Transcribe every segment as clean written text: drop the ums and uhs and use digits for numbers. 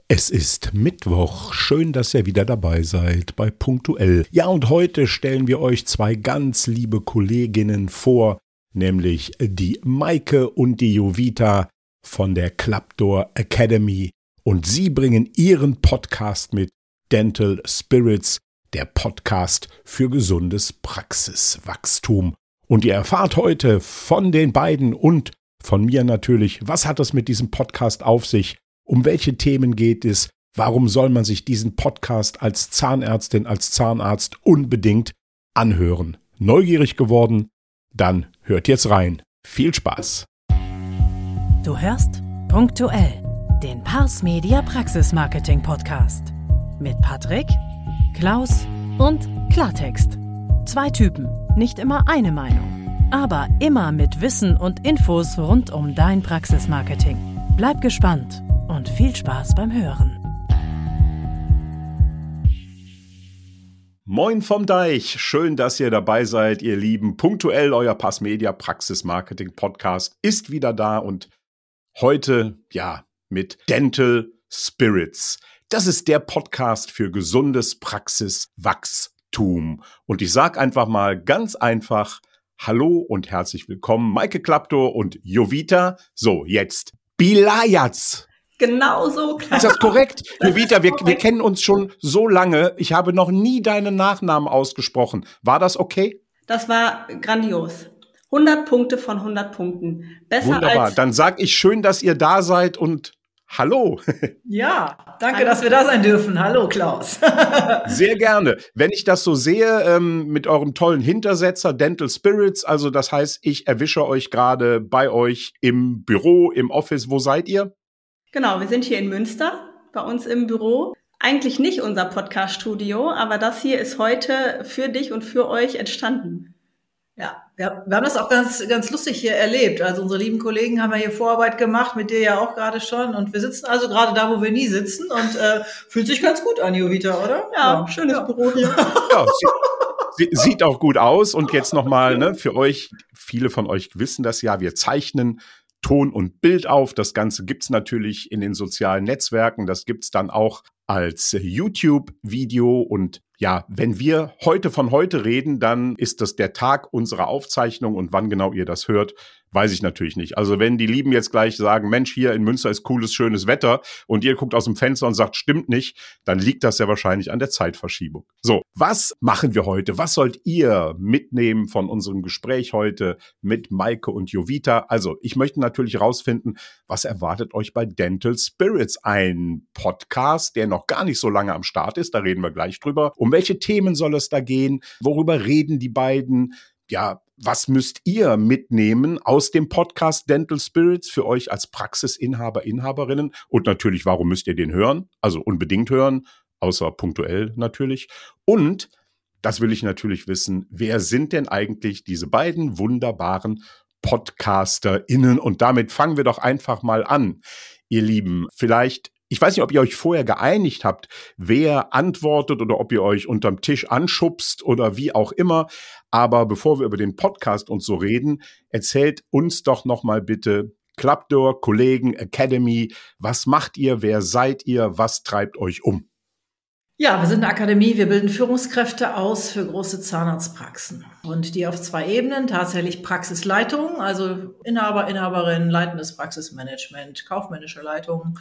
Es ist Mittwoch. Schön, dass ihr wieder dabei seid bei Punktuell. Ja, und heute stellen wir euch zwei ganz liebe Kolleginnen vor, nämlich die Maike und die Jovita von der Klapdor Academy. Und sie bringen ihren Podcast mit, Dental Spirits, der Podcast für gesundes Praxiswachstum. Und ihr erfahrt heute von den beiden und von mir natürlich, was hat es mit diesem Podcast auf sich? Um welche Themen geht es? Warum soll man sich diesen Podcast als Zahnärztin, als Zahnarzt unbedingt anhören? Neugierig geworden? Dann hört jetzt rein. Viel Spaß! Du hörst Punktuell, den Pars Media Praxis Marketing Podcast. Mit Patrick, Klaus und Klartext. Zwei Typen, nicht immer eine Meinung, aber immer mit Wissen und Infos rund um dein Praxismarketing. Bleib gespannt und viel Spaß beim Hören. Moin vom Deich, schön, dass ihr dabei seid, ihr Lieben. Punktuell, euer Pars Media Praxis Marketing Podcast ist wieder da und heute, mit Dental Spirits. Das ist der Podcast für gesundes Praxiswachstum. Und ich sag einfach mal ganz einfach, hallo und herzlich willkommen, Maike Klapdor und Jovita. So, jetzt Bilayats. Genau so. Ist das korrekt? Jovita, wir kennen uns schon so lange. Ich habe noch nie deinen Nachnamen ausgesprochen. War das okay? Das war grandios. 100 Punkte von 100 Punkten. Besser Wunderbar. als... Dann sag ich schön, dass ihr da seid und hallo. Ja, danke, dass wir da sein dürfen. Hallo, Klaus. Sehr gerne. Wenn ich das so sehe, mit eurem tollen Hintersetzer Dental Spirits, also das heißt, ich erwische euch gerade bei euch im Büro, im Office. Wo seid ihr? Genau, wir sind hier in Münster, bei uns im Büro. Eigentlich nicht unser Podcast-Studio, aber das hier ist heute für dich und für euch entstanden. Ja, wir haben das auch ganz, ganz lustig hier erlebt. Also unsere lieben Kollegen haben ja hier Vorarbeit gemacht, mit dir ja auch gerade schon. Und wir sitzen also gerade da, wo wir nie sitzen und fühlt sich ganz gut an, Jovita, oder? Ja, schönes Büro hier. Ja, sieht auch gut aus. Und jetzt nochmal, für euch, viele von euch wissen das ja, wir zeichnen Ton und Bild auf. Das Ganze gibt's natürlich in den sozialen Netzwerken. Das gibt's dann auch als YouTube-Video. Und ja, wenn wir heute von heute reden, dann ist das der Tag unserer Aufzeichnung. Und wann genau ihr das hört, weiß ich natürlich nicht. Also wenn die Lieben jetzt gleich sagen, Mensch, hier in Münster ist cooles, schönes Wetter und ihr guckt aus dem Fenster und sagt, stimmt nicht, dann liegt das ja wahrscheinlich an der Zeitverschiebung. So, was machen wir heute? Was sollt ihr mitnehmen von unserem Gespräch heute mit Maike und Jovita? Also, ich möchte natürlich rausfinden, was erwartet euch bei Dental Spirits? Ein Podcast, der noch gar nicht so lange am Start ist, da reden wir gleich drüber. Um welche Themen soll es da gehen? Worüber reden die beiden? Ja, was müsst ihr mitnehmen aus dem Podcast Dental Spirits für euch als Praxisinhaber, Inhaberinnen? Und natürlich, warum müsst ihr den hören? Also unbedingt hören, außer punktuell natürlich. Und, das will ich natürlich wissen, wer sind denn eigentlich diese beiden wunderbaren PodcasterInnen? Und damit fangen wir doch einfach mal an, ihr Lieben. Vielleicht, ich weiß nicht, ob ihr euch vorher geeinigt habt, wer antwortet oder ob ihr euch unterm Tisch anschubst oder wie auch immer. Aber bevor wir über den Podcast und so reden, erzählt uns doch noch mal bitte, Klapdor, Kollegen, Academy, was macht ihr, wer seid ihr, was treibt euch um? Ja, wir sind eine Akademie, wir bilden Führungskräfte aus für große Zahnarztpraxen. Und die auf zwei Ebenen, tatsächlich Praxisleitung, also Inhaber, Inhaberin, leitendes Praxismanagement, kaufmännische Leitung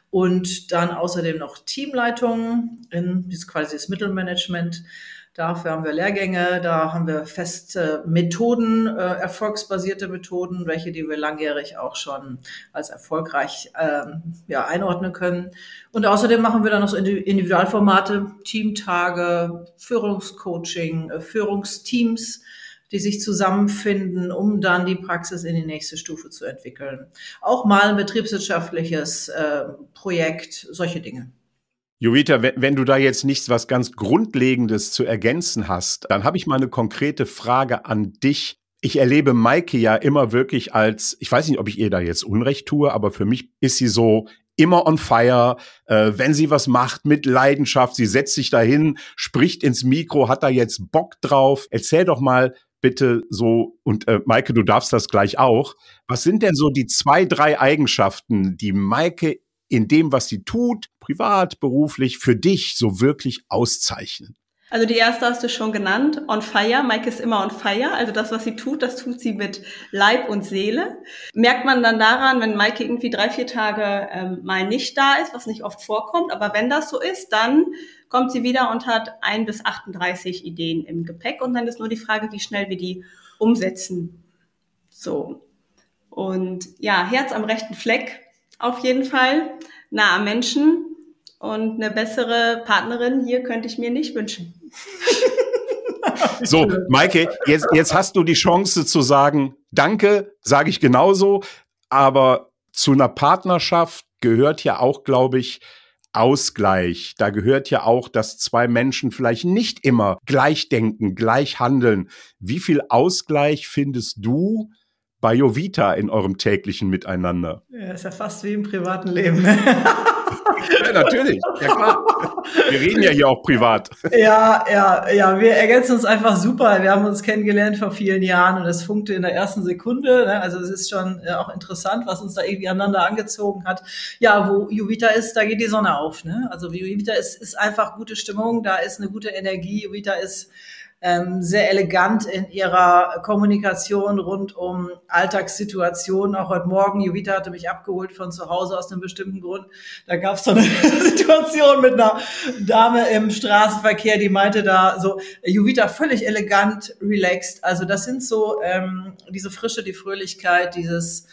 und dann außerdem noch Teamleitung, quasi das Mittelmanagement. Dafür haben wir Lehrgänge, da haben wir feste Methoden, erfolgsbasierte Methoden, die wir langjährig auch schon als erfolgreich einordnen können. Und außerdem machen wir dann noch so Individualformate, Teamtage, Führungscoaching, Führungsteams, die sich zusammenfinden, um dann die Praxis in die nächste Stufe zu entwickeln. Auch mal ein betriebswirtschaftliches Projekt, solche Dinge. Jovita, wenn du da jetzt nichts was ganz Grundlegendes zu ergänzen hast, dann habe ich mal eine konkrete Frage an dich. Ich erlebe Maike ja immer wirklich als, ich weiß nicht, ob ich ihr da jetzt Unrecht tue, aber für mich ist sie so immer on fire, wenn sie was macht mit Leidenschaft, sie setzt sich dahin, spricht ins Mikro, hat da jetzt Bock drauf. Erzähl doch mal bitte so, und Maike, du darfst das gleich auch, was sind denn so die 2, 3 Eigenschaften, die Maike in dem, was sie tut, privat, beruflich, für dich so wirklich auszeichnen? Also die erste hast du schon genannt, on fire. Maike ist immer on fire. Also das, was sie tut, das tut sie mit Leib und Seele. Merkt man dann daran, wenn Maike irgendwie 3-4 Tage mal nicht da ist, was nicht oft vorkommt. Aber wenn das so ist, dann kommt sie wieder und hat 1 bis 38 Ideen im Gepäck. Und dann ist nur die Frage, wie schnell wir die umsetzen. So. Und ja, Herz am rechten Fleck auf jeden Fall. Nah am Menschen. Und eine bessere Partnerin hier könnte ich mir nicht wünschen. So, Maike, jetzt hast du die Chance zu sagen, danke, sage ich genauso. Aber zu einer Partnerschaft gehört ja auch, glaube ich, Ausgleich. Da gehört ja auch, dass 2 Menschen vielleicht nicht immer gleich denken, gleich handeln. Wie viel Ausgleich findest du bei Jovita in eurem täglichen Miteinander? Ja, ist ja fast wie im privaten Leben. Ja, natürlich. Ja, klar. Wir reden ja hier auch privat. Ja, wir ergänzen uns einfach super. Wir haben uns kennengelernt vor vielen Jahren und es funkte in der ersten Sekunde. Ne? Also es ist schon auch interessant, was uns da irgendwie aneinander angezogen hat. Ja, wo Jovita ist, da geht die Sonne auf. Ne? Also Jovita ist einfach gute Stimmung, da ist eine gute Energie. Jovita ist sehr elegant in ihrer Kommunikation rund um Alltagssituationen. Auch heute Morgen, Jovita hatte mich abgeholt von zu Hause aus einem bestimmten Grund. Da gab es so eine Situation mit einer Dame im Straßenverkehr, die meinte da so, Jovita völlig elegant, relaxed. Also das sind so diese Frische, die Fröhlichkeit, dieses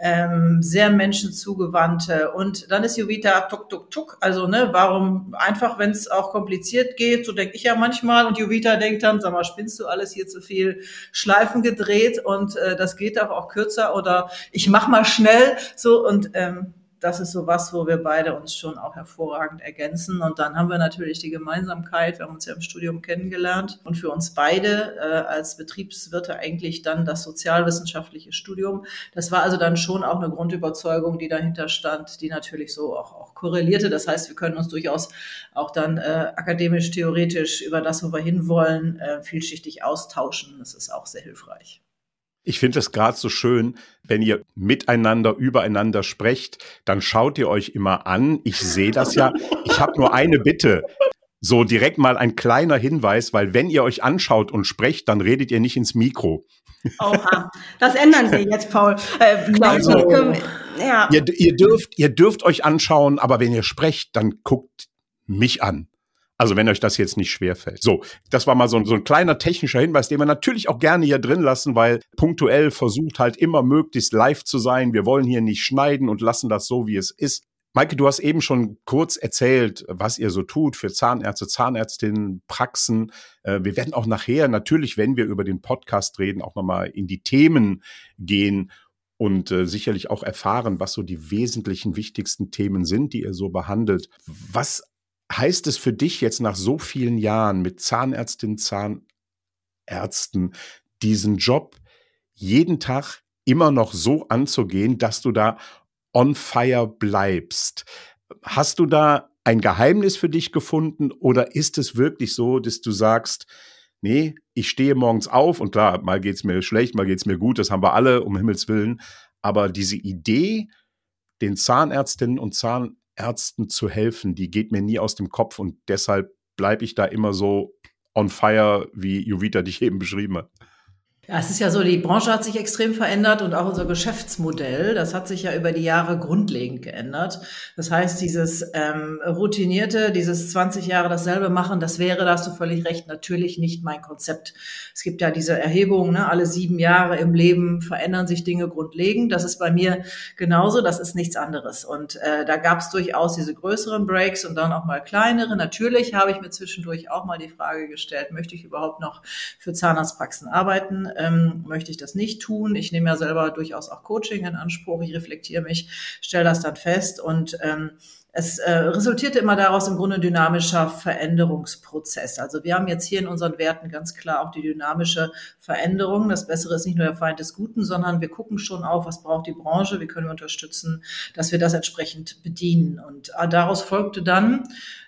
sehr menschenzugewandte. Und dann ist Jovita tuk, tuk, tuk. Also, warum einfach, wenn es auch kompliziert geht, so denke ich ja manchmal. Und Jovita denkt dann, sag mal, spinnst du alles hier zu viel Schleifen gedreht und das geht doch auch kürzer oder ich mach mal schnell so und das ist so was, wo wir beide uns schon auch hervorragend ergänzen. Und dann haben wir natürlich die Gemeinsamkeit. Wir haben uns ja im Studium kennengelernt. Und für uns beide als Betriebswirte eigentlich dann das sozialwissenschaftliche Studium. Das war also dann schon auch eine Grundüberzeugung, die dahinter stand, die natürlich so auch korrelierte. Das heißt, wir können uns durchaus auch dann akademisch, theoretisch über das, wo wir hinwollen, vielschichtig austauschen. Das ist auch sehr hilfreich. Ich finde es gerade so schön, wenn ihr miteinander, übereinander sprecht, dann schaut ihr euch immer an. Ich sehe das ja. Ich habe nur eine Bitte. So direkt mal ein kleiner Hinweis, weil wenn ihr euch anschaut und sprecht, dann redet ihr nicht ins Mikro. Oha, das ändern wir jetzt, Paul. Also, ja. ihr dürft euch anschauen, aber wenn ihr sprecht, dann guckt mich an. Also wenn euch das jetzt nicht schwerfällt. So, das war mal so ein kleiner technischer Hinweis, den wir natürlich auch gerne hier drin lassen, weil punktuell versucht halt immer möglichst live zu sein. Wir wollen hier nicht schneiden und lassen das so, wie es ist. Maike, du hast eben schon kurz erzählt, was ihr so tut für Zahnärzte, Zahnärztinnen, Praxen. Wir werden auch nachher natürlich, wenn wir über den Podcast reden, auch nochmal in die Themen gehen und sicherlich auch erfahren, was so die wesentlichen, wichtigsten Themen sind, die ihr so behandelt. Was heißt es für dich jetzt nach so vielen Jahren mit Zahnärztinnen, Zahnärzten, diesen Job jeden Tag immer noch so anzugehen, dass du da on fire bleibst? Hast du da ein Geheimnis für dich gefunden oder ist es wirklich so, dass du sagst, nee, ich stehe morgens auf und klar, mal geht's mir schlecht, mal geht's mir gut, das haben wir alle, um Himmels Willen, aber diese Idee, den Zahnärztinnen und Zahnärzten zu helfen, die geht mir nie aus dem Kopf und deshalb bleibe ich da immer so on fire, wie Jovita dich eben beschrieben hat. Ja, es ist ja so, die Branche hat sich extrem verändert und auch unser Geschäftsmodell, das hat sich ja über die Jahre grundlegend geändert. Das heißt, dieses routinierte, dieses 20 Jahre dasselbe machen, das wäre, da hast du völlig recht, natürlich nicht mein Konzept. Es gibt ja diese Erhebung, alle 7 Jahre im Leben verändern sich Dinge grundlegend. Das ist bei mir genauso, das ist nichts anderes. Und da gab es durchaus diese größeren Breaks und dann auch mal kleinere. Natürlich habe ich mir zwischendurch auch mal die Frage gestellt, möchte ich überhaupt noch für Zahnarztpraxen arbeiten? Möchte ich das nicht tun. Ich nehme ja selber durchaus auch Coaching in Anspruch. Ich reflektiere mich, stelle das dann fest und es resultierte immer daraus im Grunde ein dynamischer Veränderungsprozess. Also wir haben jetzt hier in unseren Werten ganz klar auch die dynamische Veränderung. Das Bessere ist nicht nur der Feind des Guten, sondern wir gucken schon auf, was braucht die Branche, wie können wir unterstützen, dass wir das entsprechend bedienen. Und daraus folgte dann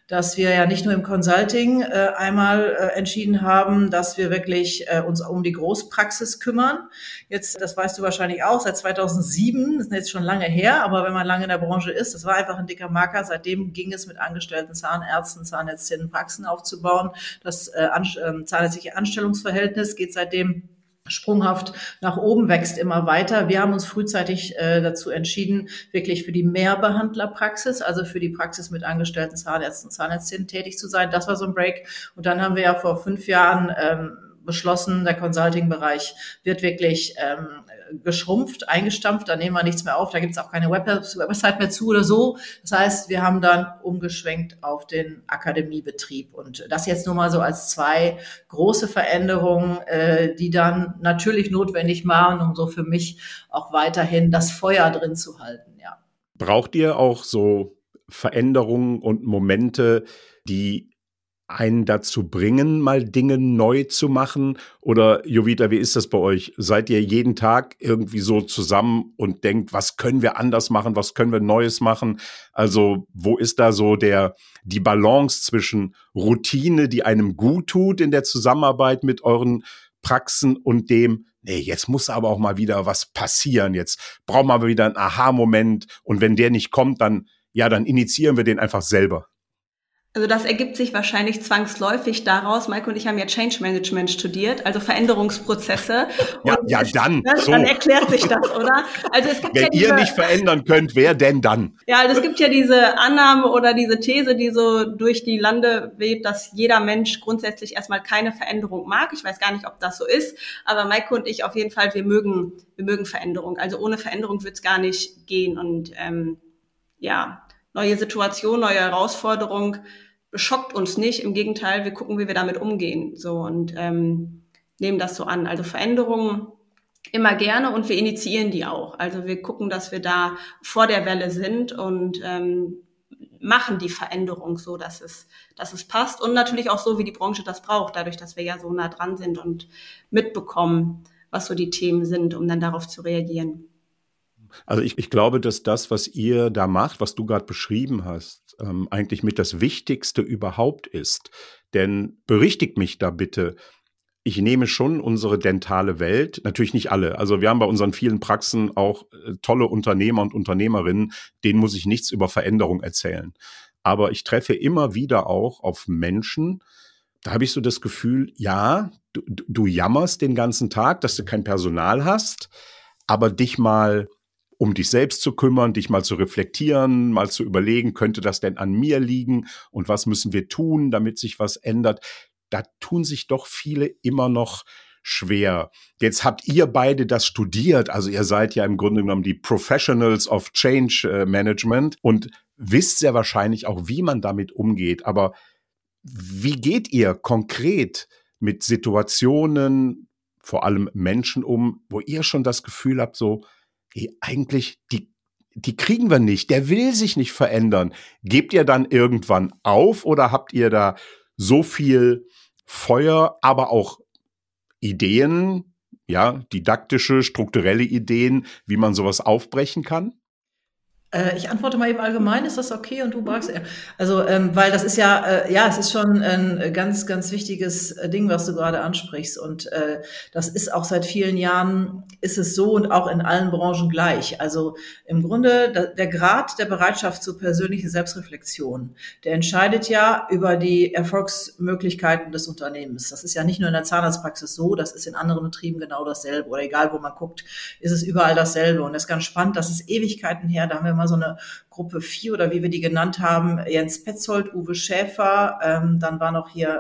dass wir ja nicht nur im Consulting einmal entschieden haben, dass wir wirklich uns um die Großpraxis kümmern. Jetzt, das weißt du wahrscheinlich auch, seit 2007, das ist jetzt schon lange her, aber wenn man lange in der Branche ist, das war einfach ein dicker Marker. Seitdem ging es mit angestellten Zahnärzten, Zahnärztinnen Praxen aufzubauen. Das zahnärztliche Anstellungsverhältnis geht seitdem sprunghaft nach oben, wächst immer weiter. Wir haben uns frühzeitig dazu entschieden, wirklich für die Mehrbehandlerpraxis, also für die Praxis mit angestellten Zahnärzten und Zahnärztinnen tätig zu sein. Das war so ein Break. Und dann haben wir ja vor 5 Jahren beschlossen, der Consulting-Bereich wird wirklich geschrumpft, eingestampft, da nehmen wir nichts mehr auf, da gibt es auch keine Website mehr zu oder so. Das heißt, wir haben dann umgeschwenkt auf den Akademiebetrieb und das jetzt nur mal so als 2 große Veränderungen, die dann natürlich notwendig waren, um so für mich auch weiterhin das Feuer drin zu halten, ja. Braucht ihr auch so Veränderungen und Momente, die einen dazu bringen, mal Dinge neu zu machen? Oder Jovita, wie ist das bei euch? Seid ihr jeden Tag irgendwie so zusammen und denkt, was können wir anders machen, was können wir Neues machen? Also wo ist da so die Balance zwischen Routine, die einem gut tut in der Zusammenarbeit mit euren Praxen und dem, nee, jetzt muss aber auch mal wieder was passieren, jetzt brauchen wir wieder einen Aha-Moment und wenn der nicht kommt, dann initiieren wir den einfach selber. Also das ergibt sich wahrscheinlich zwangsläufig daraus. Maike und ich haben ja Change Management studiert, also Veränderungsprozesse. Dann erklärt sich das, oder? Also es gibt Wenn ihr nicht verändern könnt, wer denn dann? Ja, also es gibt ja diese Annahme oder diese These, die so durch die Lande weht, dass jeder Mensch grundsätzlich erstmal keine Veränderung mag. Ich weiß gar nicht, ob das so ist, aber Maike und ich auf jeden Fall, wir mögen Veränderung. Also ohne Veränderung wird es gar nicht gehen und neue Situation, neue Herausforderung schockt uns nicht. Im Gegenteil, wir gucken, wie wir damit umgehen. So und nehmen das so an. Also Veränderungen immer gerne und wir initiieren die auch. Also wir gucken, dass wir da vor der Welle sind und machen die Veränderung so, dass es passt und natürlich auch so, wie die Branche das braucht, dadurch, dass wir ja so nah dran sind und mitbekommen, was so die Themen sind, um dann darauf zu reagieren. Also ich glaube, dass das, was ihr da macht, was du gerade beschrieben hast, eigentlich mit das Wichtigste überhaupt ist. Denn berichtigt mich da bitte, ich nehme schon unsere dentale Welt, natürlich nicht alle, also wir haben bei unseren vielen Praxen auch tolle Unternehmer und Unternehmerinnen, denen muss ich nichts über Veränderung erzählen. Aber ich treffe immer wieder auch auf Menschen, da habe ich so das Gefühl, ja, du jammerst den ganzen Tag, dass du kein Personal hast, aber dich mal um dich selbst zu kümmern, dich mal zu reflektieren, mal zu überlegen, könnte das denn an mir liegen und was müssen wir tun, damit sich was ändert. Da tun sich doch viele immer noch schwer. Jetzt habt ihr beide das studiert, also ihr seid ja im Grunde genommen die Professionals of Change Management und wisst sehr wahrscheinlich auch, wie man damit umgeht. Aber wie geht ihr konkret mit Situationen, vor allem Menschen wo ihr schon das Gefühl habt, so, eigentlich, die kriegen wir nicht, der will sich nicht verändern. Gebt ihr dann irgendwann auf oder habt ihr da so viel Feuer, aber auch Ideen, ja, didaktische, strukturelle Ideen, wie man sowas aufbrechen kann? Ich antworte mal eben allgemein, ist das okay? Und du magst also, weil das ist es ist schon ein ganz, ganz wichtiges Ding, was du gerade ansprichst. Und das ist auch seit vielen Jahren, ist es so und auch in allen Branchen gleich. Also im Grunde, der Grad der Bereitschaft zur persönlichen Selbstreflexion, der entscheidet ja über die Erfolgsmöglichkeiten des Unternehmens. Das ist ja nicht nur in der Zahnarztpraxis so, das ist in anderen Betrieben genau dasselbe. Oder egal, wo man guckt, ist es überall dasselbe. Und das ist ganz spannend, das ist Ewigkeiten her, da haben wir mal so eine Gruppe 4 oder wie wir die genannt haben, Jens Petzold, Uwe Schäfer, dann war noch hier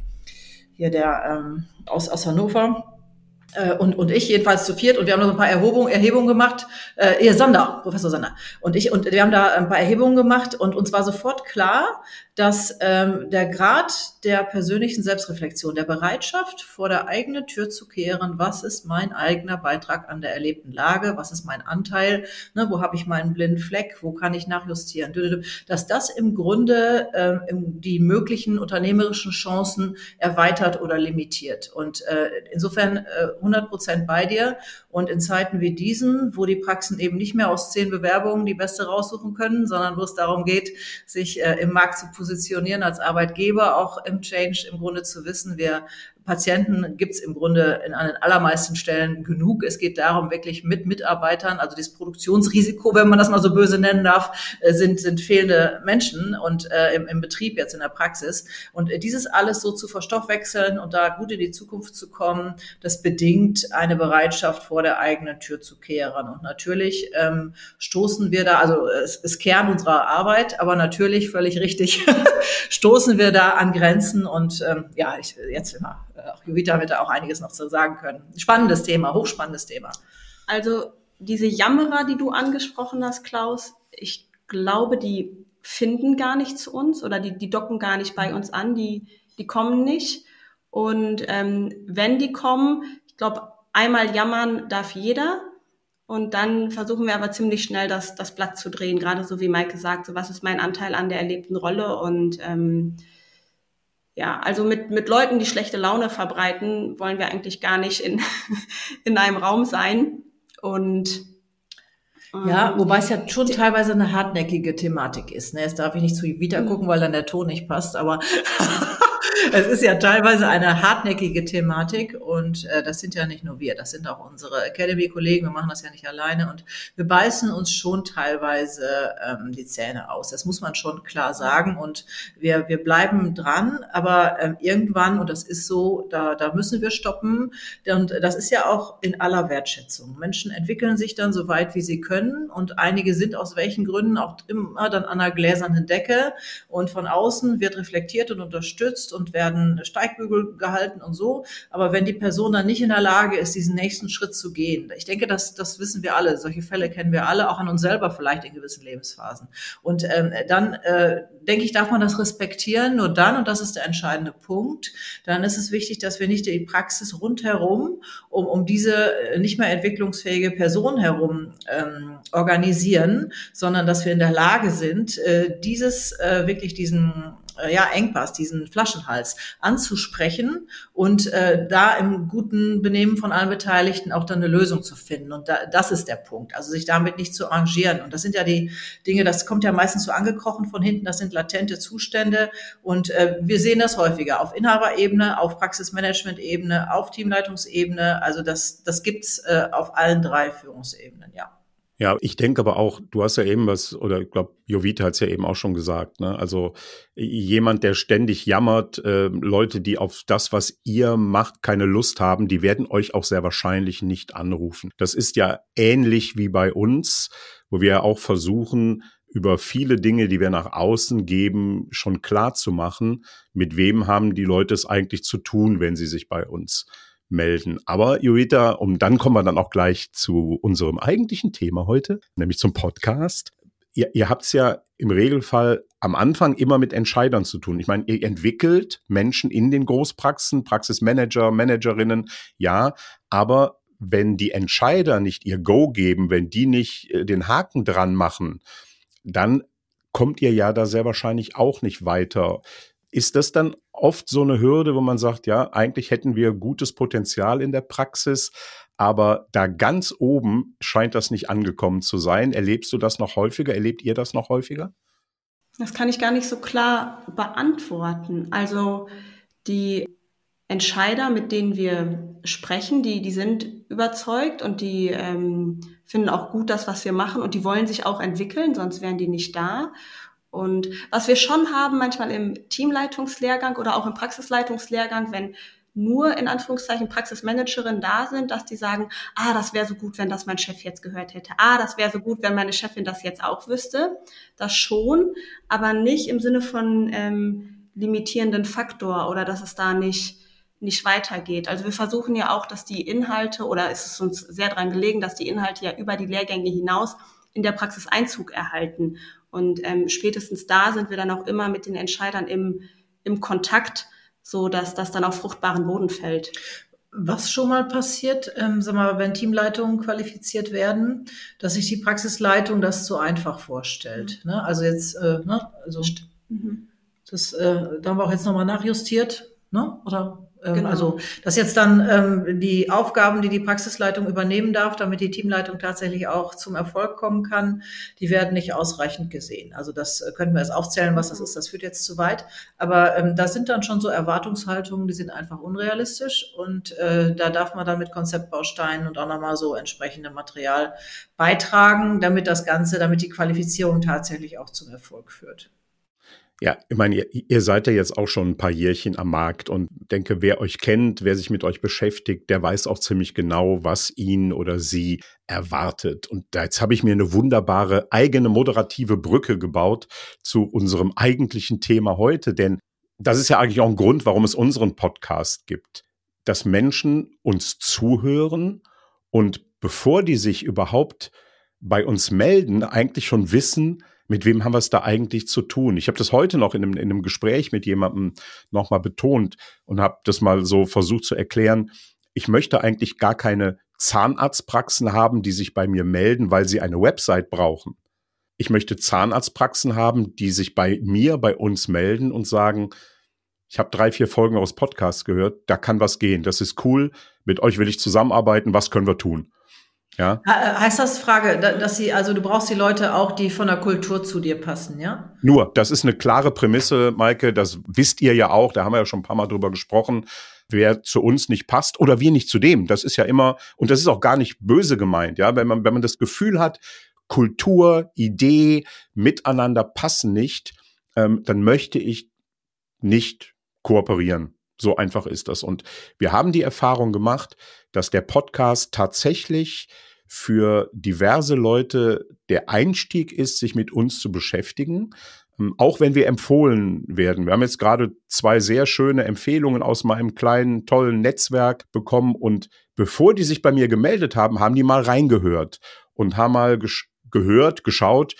der aus Hannover und ich jedenfalls zu viert und wir haben noch ein paar Erhebungen gemacht, Professor Sander und wir haben da ein paar Erhebungen gemacht und uns war sofort klar, dass der Grad der persönlichen Selbstreflexion, der Bereitschaft, vor der eigenen Tür zu kehren, was ist mein eigener Beitrag an der erlebten Lage, was ist mein Anteil, wo habe ich meinen blinden Fleck, wo kann ich nachjustieren, dass das im Grunde die möglichen unternehmerischen Chancen erweitert oder limitiert. Und insofern 100% bei dir. Und in Zeiten wie diesen, wo die Praxen eben nicht mehr aus 10 Bewerbungen die beste raussuchen können, sondern wo es darum geht, sich im Markt zu positionieren als Arbeitgeber, auch im Change im Grunde zu wissen, Patienten gibt es im Grunde an den allermeisten Stellen genug. Es geht darum, wirklich mit Mitarbeitern, also das Produktionsrisiko, wenn man das mal so böse nennen darf, sind fehlende Menschen und im Betrieb jetzt in der Praxis. Und dieses alles so zu verstoffwechseln und da gut in die Zukunft zu kommen, das bedingt eine Bereitschaft, vor der eigenen Tür zu kehren. Und natürlich stoßen wir da, also es ist Kern unserer Arbeit, aber natürlich völlig richtig, stoßen wir da an Grenzen und jetzt immer. Auch Jovita wird da auch einiges noch zu sagen können. Spannendes Thema, hochspannendes Thema. Also diese Jammerer, die du angesprochen hast, Klaus, ich glaube, die finden gar nicht zu uns oder die docken gar nicht bei uns an, die kommen nicht. Und wenn die kommen, ich glaube, einmal jammern darf jeder. Und dann versuchen wir aber ziemlich schnell das Blatt zu drehen, gerade so wie Maike sagt, so was ist mein Anteil an der erlebten Rolle und also mit Leuten, die schlechte Laune verbreiten, wollen wir eigentlich gar nicht in einem Raum sein. Und wobei es ja schon teilweise eine hartnäckige Thematik ist. Ne? Jetzt darf ich nicht zu Jovita gucken, weil dann der Ton nicht passt, aber es ist ja teilweise eine hartnäckige Thematik und das sind ja nicht nur wir, das sind auch unsere Academy-Kollegen, wir machen das ja nicht alleine und wir beißen uns schon teilweise die Zähne aus. Das muss man schon klar sagen und wir bleiben dran, aber irgendwann, und das ist so, da müssen wir stoppen und das ist ja auch in aller Wertschätzung. Menschen entwickeln sich dann so weit, wie sie können und einige sind aus welchen Gründen auch immer dann an einer gläsernen Decke und von außen wird reflektiert und unterstützt und werden Steigbügel gehalten und so. Aber wenn die Person dann nicht in der Lage ist, diesen nächsten Schritt zu gehen, ich denke, das wissen wir alle. Solche Fälle kennen wir alle, auch an uns selber vielleicht in gewissen Lebensphasen. Und dann denke ich, darf man das respektieren. Nur dann, und das ist der entscheidende Punkt, dann ist es wichtig, dass wir nicht die Praxis rundherum um diese nicht mehr entwicklungsfähige Person herum organisieren, sondern dass wir in der Lage sind, diesen Engpass, diesen Flaschenhals anzusprechen und da im guten Benehmen von allen Beteiligten auch dann eine Lösung zu finden. Und das ist der Punkt, also sich damit nicht zu arrangieren. Und das sind ja die Dinge, das kommt ja meistens so angekrochen von hinten, das sind latente Zustände und wir sehen das häufiger auf Inhaberebene, auf Praxismanagement-Ebene, auf Teamleitungsebene, also das gibt's auf allen 3 Führungsebenen, ja. Ja, ich denke aber auch, du hast ja eben ich glaube, Jovita hat es ja eben auch schon gesagt, ne? Also jemand, der ständig jammert, Leute, die auf das, was ihr macht, keine Lust haben, die werden euch auch sehr wahrscheinlich nicht anrufen. Das ist ja ähnlich wie bei uns, wo wir ja auch versuchen, über viele Dinge, die wir nach außen geben, schon klar zu machen, mit wem haben die Leute es eigentlich zu tun, wenn sie sich bei uns melden. Aber Jovita, dann kommen wir dann auch gleich zu unserem eigentlichen Thema heute, nämlich zum Podcast. Ihr habt es ja im Regelfall am Anfang immer mit Entscheidern zu tun. Ich meine, ihr entwickelt Menschen in den Großpraxen, Praxismanager, Managerinnen, ja, aber wenn die Entscheider nicht ihr Go geben, wenn die nicht den Haken dran machen, dann kommt ihr ja da sehr wahrscheinlich auch nicht weiter. Ist das dann oft so eine Hürde, wo man sagt, ja, eigentlich hätten wir gutes Potenzial in der Praxis, aber da ganz oben scheint das nicht angekommen zu sein. Erlebst du das noch häufiger? Erlebt ihr das noch häufiger? Das kann ich gar nicht so klar beantworten. Also die Entscheider, mit denen wir sprechen, die sind überzeugt und die finden auch gut das, was wir machen und die wollen sich auch entwickeln, sonst wären die nicht da. Und was wir schon haben, manchmal im Teamleitungslehrgang oder auch im Praxisleitungslehrgang, wenn nur in Anführungszeichen Praxismanagerinnen da sind, dass die sagen, das wäre so gut, wenn das mein Chef jetzt gehört hätte. Das wäre so gut, wenn meine Chefin das jetzt auch wüsste. Das schon, aber nicht im Sinne von limitierenden Faktor oder dass es da nicht weitergeht. Also wir versuchen ja auch, dass die Inhalte, oder es ist uns sehr daran gelegen, dass die Inhalte ja über die Lehrgänge hinaus in der Praxis Einzug erhalten. Und spätestens da sind wir dann auch immer mit den Entscheidern im Kontakt, so dass das dann auf fruchtbaren Boden fällt. Was schon mal passiert, wenn Teamleitungen qualifiziert werden, dass sich die Praxisleitung das zu einfach vorstellt. Ne? Also jetzt, da haben wir auch jetzt nochmal nachjustiert, ne? Oder Genau. Also das jetzt dann die Aufgaben, die die Praxisleitung übernehmen darf, damit die Teamleitung tatsächlich auch zum Erfolg kommen kann, die werden nicht ausreichend gesehen. Also das könnten wir jetzt aufzählen, was das ist, das führt jetzt zu weit. Aber da sind dann schon so Erwartungshaltungen, die sind einfach unrealistisch und da darf man dann mit Konzeptbausteinen und auch nochmal so entsprechendem Material beitragen, damit die Qualifizierung tatsächlich auch zum Erfolg führt. Ja, ich meine, ihr seid ja jetzt auch schon ein paar Jährchen am Markt und denke, wer euch kennt, wer sich mit euch beschäftigt, der weiß auch ziemlich genau, was ihn oder sie erwartet. Und jetzt habe ich mir eine wunderbare eigene moderative Brücke gebaut zu unserem eigentlichen Thema heute, denn das ist ja eigentlich auch ein Grund, warum es unseren Podcast gibt, dass Menschen uns zuhören und bevor die sich überhaupt bei uns melden, eigentlich schon wissen, mit wem haben wir es da eigentlich zu tun? Ich habe das heute noch in einem Gespräch mit jemandem nochmal betont und habe das mal so versucht zu erklären. Ich möchte eigentlich gar keine Zahnarztpraxen haben, die sich bei mir melden, weil sie eine Website brauchen. Ich möchte Zahnarztpraxen haben, die sich bei uns melden und sagen, ich habe 3, 4 Folgen aus Podcasts gehört, da kann was gehen, das ist cool, mit euch will ich zusammenarbeiten, was können wir tun? Ja. Heißt das, du brauchst die Leute auch, die von der Kultur zu dir passen, ja? Nur, das ist eine klare Prämisse, Maike, das wisst ihr ja auch, da haben wir ja schon ein paar Mal drüber gesprochen, wer zu uns nicht passt oder wir nicht zu dem, das ist ja immer, und das ist auch gar nicht böse gemeint, ja, wenn man das Gefühl hat, Kultur, Idee, miteinander passen nicht, dann möchte ich nicht kooperieren. So einfach ist das. Und wir haben die Erfahrung gemacht, dass der Podcast tatsächlich für diverse Leute der Einstieg ist, sich mit uns zu beschäftigen, auch wenn wir empfohlen werden. Wir haben jetzt gerade 2 sehr schöne Empfehlungen aus meinem kleinen, tollen Netzwerk bekommen und bevor die sich bei mir gemeldet haben, haben die mal reingehört und haben mal geschaut,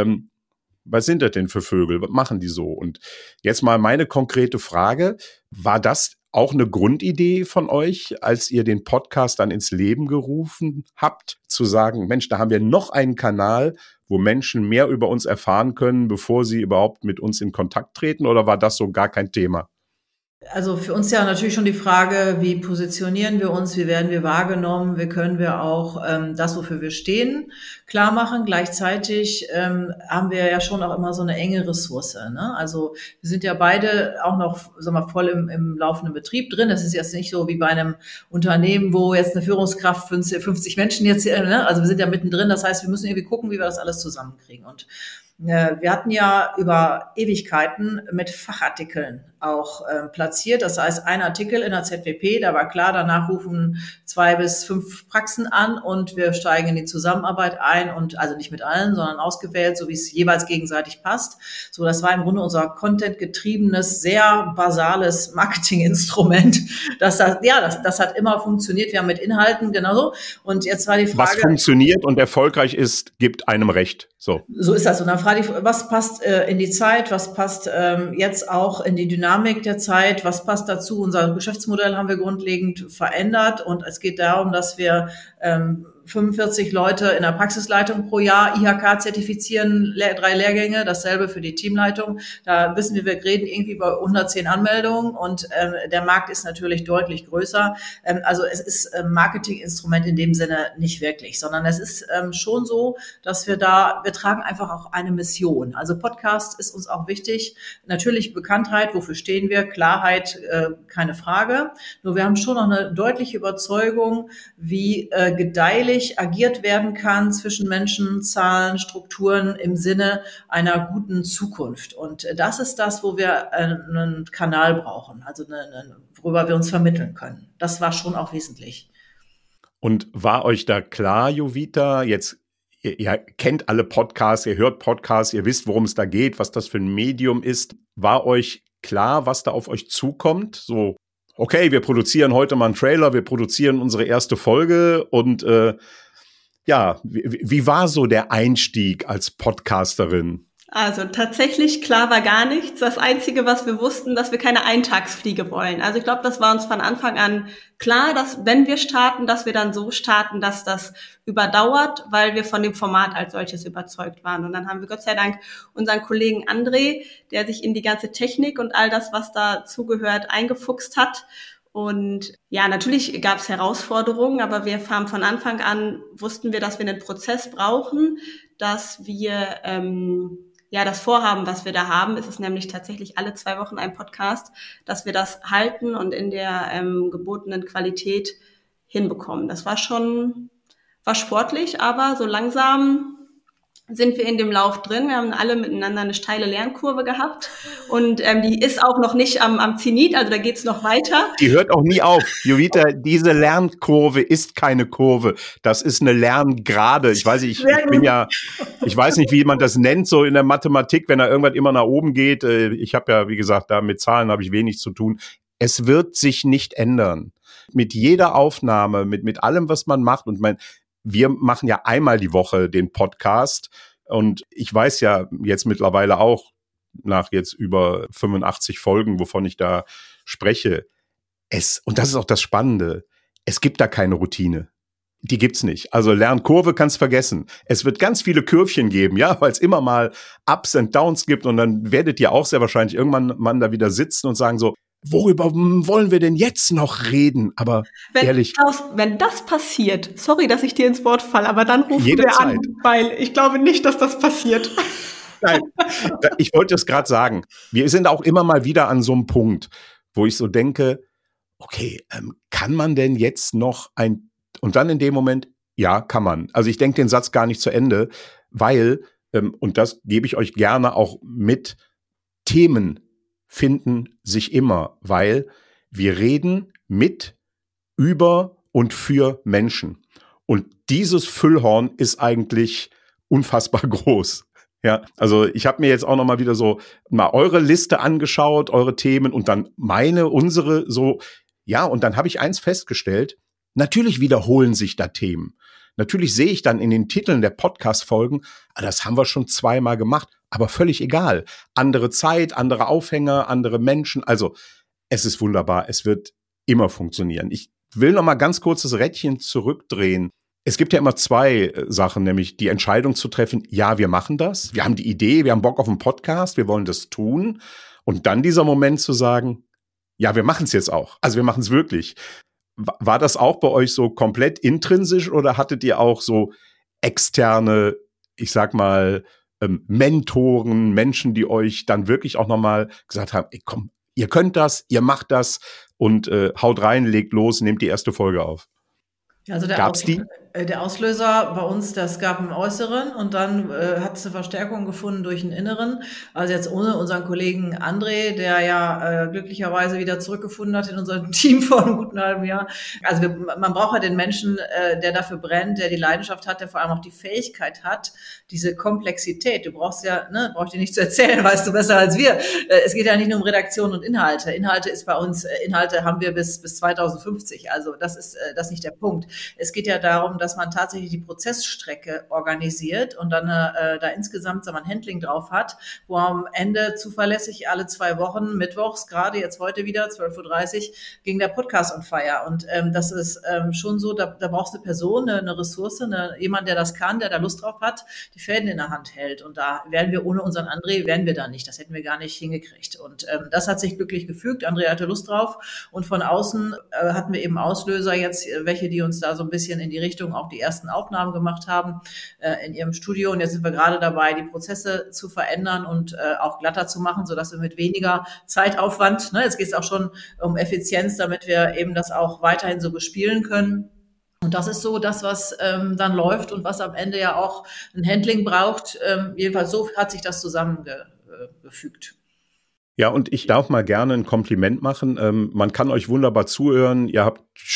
was sind das denn für Vögel, was machen die so? Und jetzt mal meine konkrete Frage, war das auch eine Grundidee von euch, als ihr den Podcast dann ins Leben gerufen habt, zu sagen, Mensch, da haben wir noch einen Kanal, wo Menschen mehr über uns erfahren können, bevor sie überhaupt mit uns in Kontakt treten, oder war das so gar kein Thema? Also für uns ja natürlich schon die Frage, wie positionieren wir uns, wie werden wir wahrgenommen, wie können wir auch das, wofür wir stehen, klar machen. Gleichzeitig haben wir ja schon auch immer so eine enge Ressource, ne? Also wir sind ja beide auch noch, sagen wir, voll im laufenden Betrieb drin. Das ist jetzt nicht so wie bei einem Unternehmen, wo jetzt eine Führungskraft 50 Menschen jetzt, ne? Also wir sind ja mittendrin. Das heißt, wir müssen irgendwie gucken, wie wir das alles zusammenkriegen. Und wir hatten ja über Ewigkeiten mit Fachartikeln auch platziert. Das heißt, ein Artikel in der ZWP, da war klar, danach rufen 2 bis 5 Praxen an und wir steigen in die Zusammenarbeit ein und also nicht mit allen, sondern ausgewählt, so wie es jeweils gegenseitig passt. So, das war im Grunde unser Content-getriebenes, sehr basales Marketinginstrument. Das hat immer funktioniert. Wir haben mit Inhalten genauso. Und jetzt war die Frage, was funktioniert und erfolgreich ist, gibt einem recht. So ist das. Und dann frage ich, was passt in die Zeit, was passt jetzt auch in die Dynamik der Zeit, was passt dazu? Unser Geschäftsmodell haben wir grundlegend verändert und es geht darum, dass wir 45 Leute in der Praxisleitung pro Jahr IHK zertifizieren, 3 Lehrgänge, dasselbe für die Teamleitung. Da wissen wir reden irgendwie bei 110 Anmeldungen und der Markt ist natürlich deutlich größer. Also es ist ein Marketinginstrument in dem Sinne nicht wirklich, sondern es ist schon so, dass wir tragen einfach auch eine Mission. Also Podcast ist uns auch wichtig. Natürlich Bekanntheit, wofür stehen wir? Klarheit, keine Frage. Nur wir haben schon noch eine deutliche Überzeugung, wie gedeihlich agiert werden kann zwischen Menschen, Zahlen, Strukturen im Sinne einer guten Zukunft. Und das ist das, wo wir einen Kanal brauchen, also worüber wir uns vermitteln können. Das war schon auch wesentlich. Und war euch da klar, Jovita, jetzt ihr kennt alle Podcasts, ihr hört Podcasts, ihr wisst, worum es da geht, was das für ein Medium ist. War euch klar, was da auf euch zukommt? So, okay, wir produzieren heute mal einen Trailer, wir produzieren unsere erste Folge und wie war so der Einstieg als Podcasterin? Also tatsächlich klar war gar nichts. Das Einzige, was wir wussten, dass wir keine Eintagsfliege wollen. Also ich glaube, das war uns von Anfang an klar, dass wenn wir starten, dass wir dann so starten, dass das überdauert, weil wir von dem Format als solches überzeugt waren. Und dann haben wir Gott sei Dank unseren Kollegen André, der sich in die ganze Technik und all das, was dazugehört, eingefuchst hat Und ja, natürlich gab es Herausforderungen, aber wir haben von Anfang an, wussten wir, dass wir einen Prozess brauchen, dass wir das Vorhaben, was wir da haben, ist es nämlich tatsächlich alle 2 Wochen ein Podcast, dass wir das halten und in der gebotenen Qualität hinbekommen. Das war sportlich, aber so langsam sind wir in dem Lauf drin. Wir haben alle miteinander eine steile Lernkurve gehabt und die ist auch noch nicht am Zenit, also da geht's noch weiter. Die hört auch nie auf. Jovita, diese Lernkurve ist keine Kurve. Das ist eine Lerngrade. Ich weiß nicht, ich weiß nicht, wie man das nennt, so in der Mathematik, wenn da irgendwas immer nach oben geht. Ich habe ja, wie gesagt, da mit Zahlen habe ich wenig zu tun. Es wird sich nicht ändern. Mit jeder Aufnahme, mit allem, was man macht und wir machen ja einmal die Woche den Podcast und ich weiß ja jetzt mittlerweile auch nach jetzt über 85 Folgen, wovon ich da spreche, und das ist auch das Spannende, es gibt da keine Routine. Die gibt's nicht. Also Lernkurve kannst vergessen. Es wird ganz viele Curvchen geben, ja, weil es immer mal Ups und Downs gibt und dann werdet ihr auch sehr wahrscheinlich irgendwann mal da wieder sitzen und sagen so, worüber wollen wir denn jetzt noch reden? Aber ehrlich. Klaus, wenn das passiert, sorry, dass ich dir ins Wort falle, aber dann rufen wir an, weil ich glaube nicht, dass das passiert. Nein, ich wollte es gerade sagen. Wir sind auch immer mal wieder an so einem Punkt, wo ich so denke, okay, kann man denn jetzt noch und dann in dem Moment, ja, kann man. Also ich denke den Satz gar nicht zu Ende, weil, und das gebe ich euch gerne auch mit, Themen finden sich immer, weil wir reden mit, über und für Menschen. Und dieses Füllhorn ist eigentlich unfassbar groß. Ja, also ich habe mir jetzt auch noch mal wieder so mal eure Liste angeschaut, eure Themen und dann unsere so. Ja, und dann habe ich eins festgestellt, natürlich wiederholen sich da Themen. Natürlich sehe ich dann in den Titeln der Podcast-Folgen, das haben wir schon 2-mal gemacht, aber völlig egal. Andere Zeit, andere Aufhänger, andere Menschen. Also es ist wunderbar, es wird immer funktionieren. Ich will noch mal ganz kurz das Rädchen zurückdrehen. Es gibt ja immer 2 Sachen, nämlich die Entscheidung zu treffen, ja, wir machen das, wir haben die Idee, wir haben Bock auf einen Podcast, wir wollen das tun. Und dann dieser Moment zu sagen, ja, wir machen es jetzt auch. Also wir machen es wirklich. War das auch bei euch so komplett intrinsisch oder hattet ihr auch so externe, ich sag mal, Mentoren, Menschen, die euch dann wirklich auch nochmal gesagt haben, ey, komm, ihr könnt das, ihr macht das und haut rein, legt los, nehmt die erste Folge auf? Also der Auslöser bei uns, das gab einen äußeren und dann hat es eine Verstärkung gefunden durch einen inneren. Also jetzt ohne unseren Kollegen André, der ja glücklicherweise wieder zurückgefunden hat in unserem Team vor einem guten halben Jahr. Also man braucht ja den Menschen, der dafür brennt, der die Leidenschaft hat, der vor allem auch die Fähigkeit hat, diese Komplexität. Du brauchst ja, brauch ich dir nicht zu erzählen, weißt du besser als wir. Es geht ja nicht nur um Redaktion und Inhalte. Inhalte ist bei uns, Inhalte haben wir bis 2050. Also das ist nicht der Punkt. Es geht ja darum, dass man tatsächlich die Prozessstrecke organisiert und dann da insgesamt so ein Handling drauf hat, wo am Ende zuverlässig alle 2 Wochen, mittwochs, gerade jetzt heute wieder, 12:30 Uhr, ging der Podcast on fire. Und das ist schon so, da brauchst du eine Person, eine Ressource, jemand, der das kann, der da Lust drauf hat, die Fäden in der Hand hält. Und da wären wir ohne unseren André, wären wir da nicht. Das hätten wir gar nicht hingekriegt. Und das hat sich glücklich gefügt. André hatte Lust drauf. Und von außen hatten wir eben Auslöser jetzt, welche, die uns da so ein bisschen in die Richtung auch die ersten Aufnahmen gemacht haben in ihrem Studio. Und jetzt sind wir gerade dabei, die Prozesse zu verändern und auch glatter zu machen, sodass wir mit weniger Zeitaufwand, jetzt geht es auch schon um Effizienz, damit wir eben das auch weiterhin so bespielen können. Und das ist so das, was dann läuft und was am Ende ja auch ein Handling braucht. Jedenfalls so hat sich das zusammengefügt. Ja, und ich darf mal gerne ein Kompliment machen. Man kann euch wunderbar zuhören. Ihr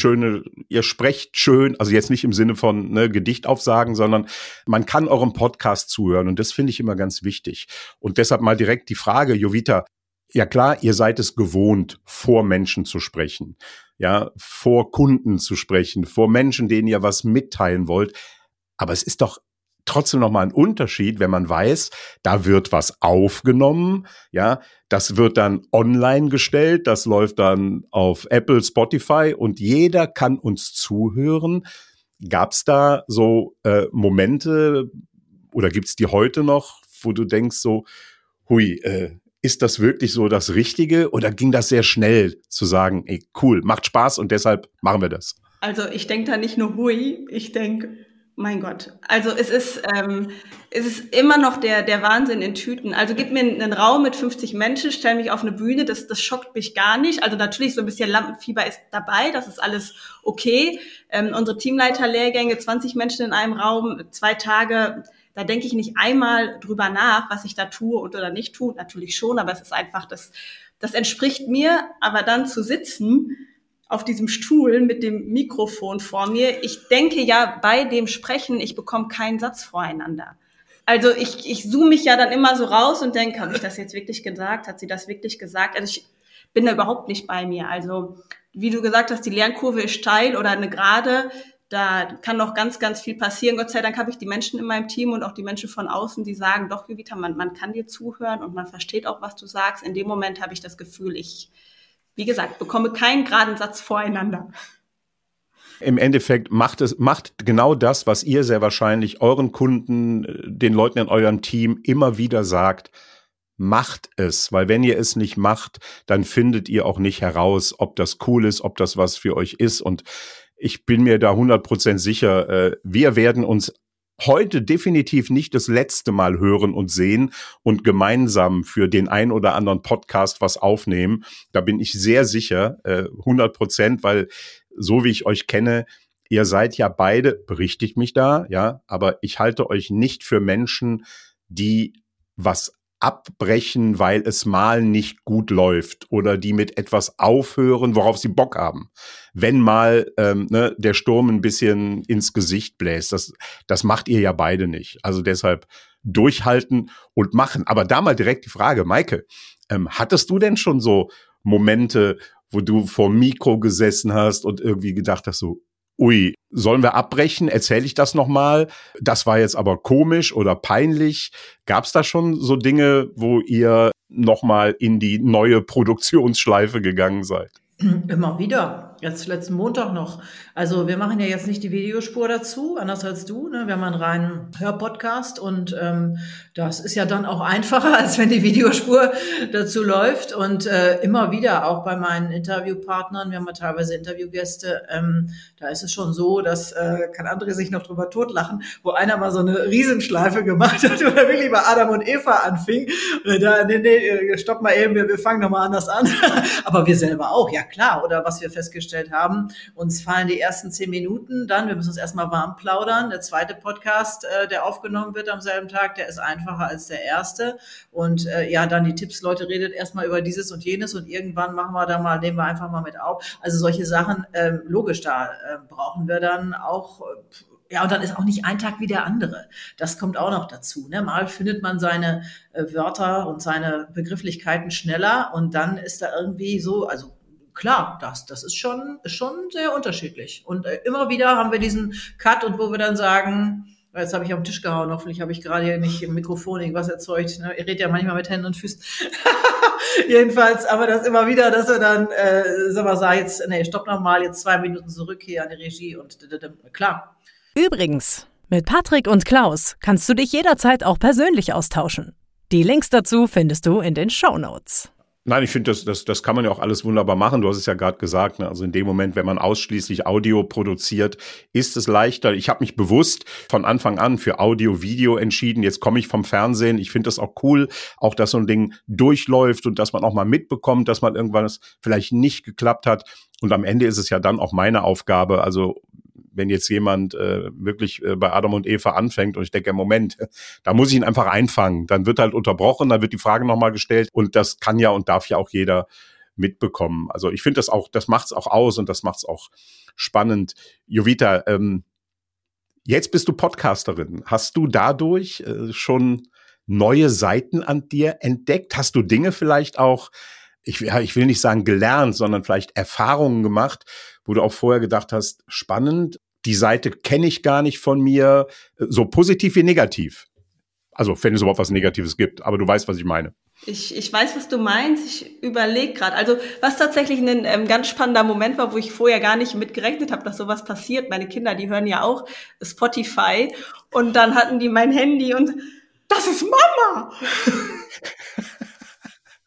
sprecht schön, also jetzt nicht im Sinne von Gedichtaufsagen, sondern man kann eurem Podcast zuhören. Und das finde ich immer ganz wichtig. Und deshalb mal direkt die Frage, Jovita. Ja klar, ihr seid es gewohnt, vor Menschen zu sprechen, ja, vor Kunden zu sprechen, vor Menschen, denen ihr was mitteilen wollt. Aber es ist doch trotzdem noch mal ein Unterschied, wenn man weiß, da wird was aufgenommen, ja, das wird dann online gestellt, das läuft dann auf Apple, Spotify und jeder kann uns zuhören. Gab's da so Momente oder gibt's die heute noch, wo du denkst so, hui, ist das wirklich so das Richtige oder ging das sehr schnell zu sagen, ey, cool, macht Spaß und deshalb machen wir das? Also ich denke da nicht nur hui, ich denke, mein Gott. Also es ist immer noch der Wahnsinn in Tüten. Also gib mir einen Raum mit 50 Menschen, stell mich auf eine Bühne, das schockt mich gar nicht. Also natürlich so ein bisschen Lampenfieber ist dabei, das ist alles okay. Unsere Teamleiterlehrgänge, 20 Menschen in einem Raum, 2 Tage, da denke ich nicht einmal drüber nach, was ich da tue oder nicht tue. Natürlich schon, aber es ist einfach, das entspricht mir. Aber dann zu sitzen auf diesem Stuhl mit dem Mikrofon vor mir, ich denke ja bei dem Sprechen, ich bekomme keinen Satz voreinander. Also ich zoome mich ja dann immer so raus und denke, habe ich das jetzt wirklich gesagt? Hat sie das wirklich gesagt? Also ich bin da überhaupt nicht bei mir. Also wie du gesagt hast, die Lernkurve ist steil oder eine gerade. Da kann noch ganz, ganz viel passieren. Gott sei Dank habe ich die Menschen in meinem Team und auch die Menschen von außen, die sagen, doch, Jovita, man kann dir zuhören und man versteht auch, was du sagst. In dem Moment habe ich das Gefühl, wie gesagt, bekomme keinen geraden Satz voreinander. Im Endeffekt macht genau das, was ihr sehr wahrscheinlich euren Kunden, den Leuten in eurem Team immer wieder sagt. Macht es, weil wenn ihr es nicht macht, dann findet ihr auch nicht heraus, ob das cool ist, ob das was für euch ist. Und ich bin mir da 100% sicher, wir werden uns heute definitiv nicht das letzte Mal hören und sehen und gemeinsam für den ein oder anderen Podcast was aufnehmen. Da bin ich sehr sicher, 100%, weil so wie ich euch kenne, ihr seid ja beide, berichtigt mich da, ja, aber ich halte euch nicht für Menschen, die was abbrechen, weil es mal nicht gut läuft oder die mit etwas aufhören, worauf sie Bock haben. Wenn mal der Sturm ein bisschen ins Gesicht bläst, das macht ihr ja beide nicht. Also deshalb durchhalten und machen. Aber da mal direkt die Frage, Maike, hattest du denn schon so Momente, wo du vor dem Mikro gesessen hast und irgendwie gedacht hast so, ui, sollen wir abbrechen? Erzähle ich das nochmal? Das war jetzt aber komisch oder peinlich. Gab es da schon so Dinge, wo ihr nochmal in die neue Produktionsschleife gegangen seid? Immer wieder. Jetzt letzten Montag noch. Also wir machen ja jetzt nicht die Videospur dazu, anders als du. Ne? Wir haben einen reinen Hörpodcast und das ist ja dann auch einfacher, als wenn die Videospur dazu läuft. Und immer wieder, auch bei meinen Interviewpartnern, wir haben ja teilweise Interviewgäste, da ist es schon so, dass kann André sich noch drüber totlachen, wo einer mal so eine Riesenschleife gemacht hat oder wirklich bei Adam und Eva anfing. Und da, nee, stopp mal eben, wir fangen nochmal anders an. Aber wir selber auch, ja klar. Oder was wir festgestellt haben, uns fallen die ersten 10 Minuten dann, wir müssen uns erstmal warm plaudern. Der zweite Podcast, der aufgenommen wird am selben Tag, der ist einfacher als der erste. Und dann die Tipps, Leute, redet erstmal über dieses und jenes und irgendwann nehmen wir einfach mal mit auf. Also solche Sachen, logisch, da brauchen wir dann auch. Ja, und dann ist auch nicht ein Tag wie der andere. Das kommt auch noch dazu. Ne? Mal findet man seine Wörter und seine Begrifflichkeiten schneller und dann ist da irgendwie so, also klar, das ist schon sehr unterschiedlich. Und immer wieder haben wir diesen Cut und wo wir dann sagen, jetzt habe ich auf den Tisch gehauen, hoffentlich habe ich gerade hier nicht im Mikrofon irgendwas erzeugt. Ne? Ihr redet ja manchmal mit Händen und Füßen. Jedenfalls, aber das immer wieder, dass wir dann, stopp nochmal, jetzt 2 Minuten zurück hier an die Regie und klar. Übrigens, mit Patrick und Klaus kannst du dich jederzeit auch persönlich austauschen. Die Links dazu findest du in den Shownotes. Nein, ich finde, das kann man ja auch alles wunderbar machen. Du hast es ja gerade gesagt, ne? Also in dem Moment, wenn man ausschließlich Audio produziert, ist es leichter. Ich habe mich bewusst von Anfang an für Audio-Video entschieden. Jetzt komme ich vom Fernsehen. Ich finde das auch cool, auch dass so ein Ding durchläuft und dass man auch mal mitbekommt, dass mal irgendwas vielleicht nicht geklappt hat. Und am Ende ist es ja dann auch meine Aufgabe, also wenn jetzt jemand wirklich bei Adam und Eva anfängt und ich denke, Moment, da muss ich ihn einfach einfangen. Dann wird halt unterbrochen, dann wird die Frage nochmal gestellt und das kann ja und darf ja auch jeder mitbekommen. Also ich finde das macht's auch aus und das macht's auch spannend. Jovita, jetzt bist du Podcasterin. Hast du dadurch schon neue Seiten an dir entdeckt? Hast du Dinge vielleicht auch, ich will nicht sagen gelernt, sondern vielleicht Erfahrungen gemacht, wo du auch vorher gedacht hast, spannend, die Seite kenne ich gar nicht von mir, so positiv wie negativ. Also, wenn es überhaupt was Negatives gibt, aber du weißt, was ich meine. Ich weiß, was du meinst. Ich überlege gerade. Also, was tatsächlich ein ganz spannender Moment war, wo ich vorher gar nicht mitgerechnet habe, dass sowas passiert. Meine Kinder, die hören ja auch Spotify. Und dann hatten die mein Handy und das ist Mama!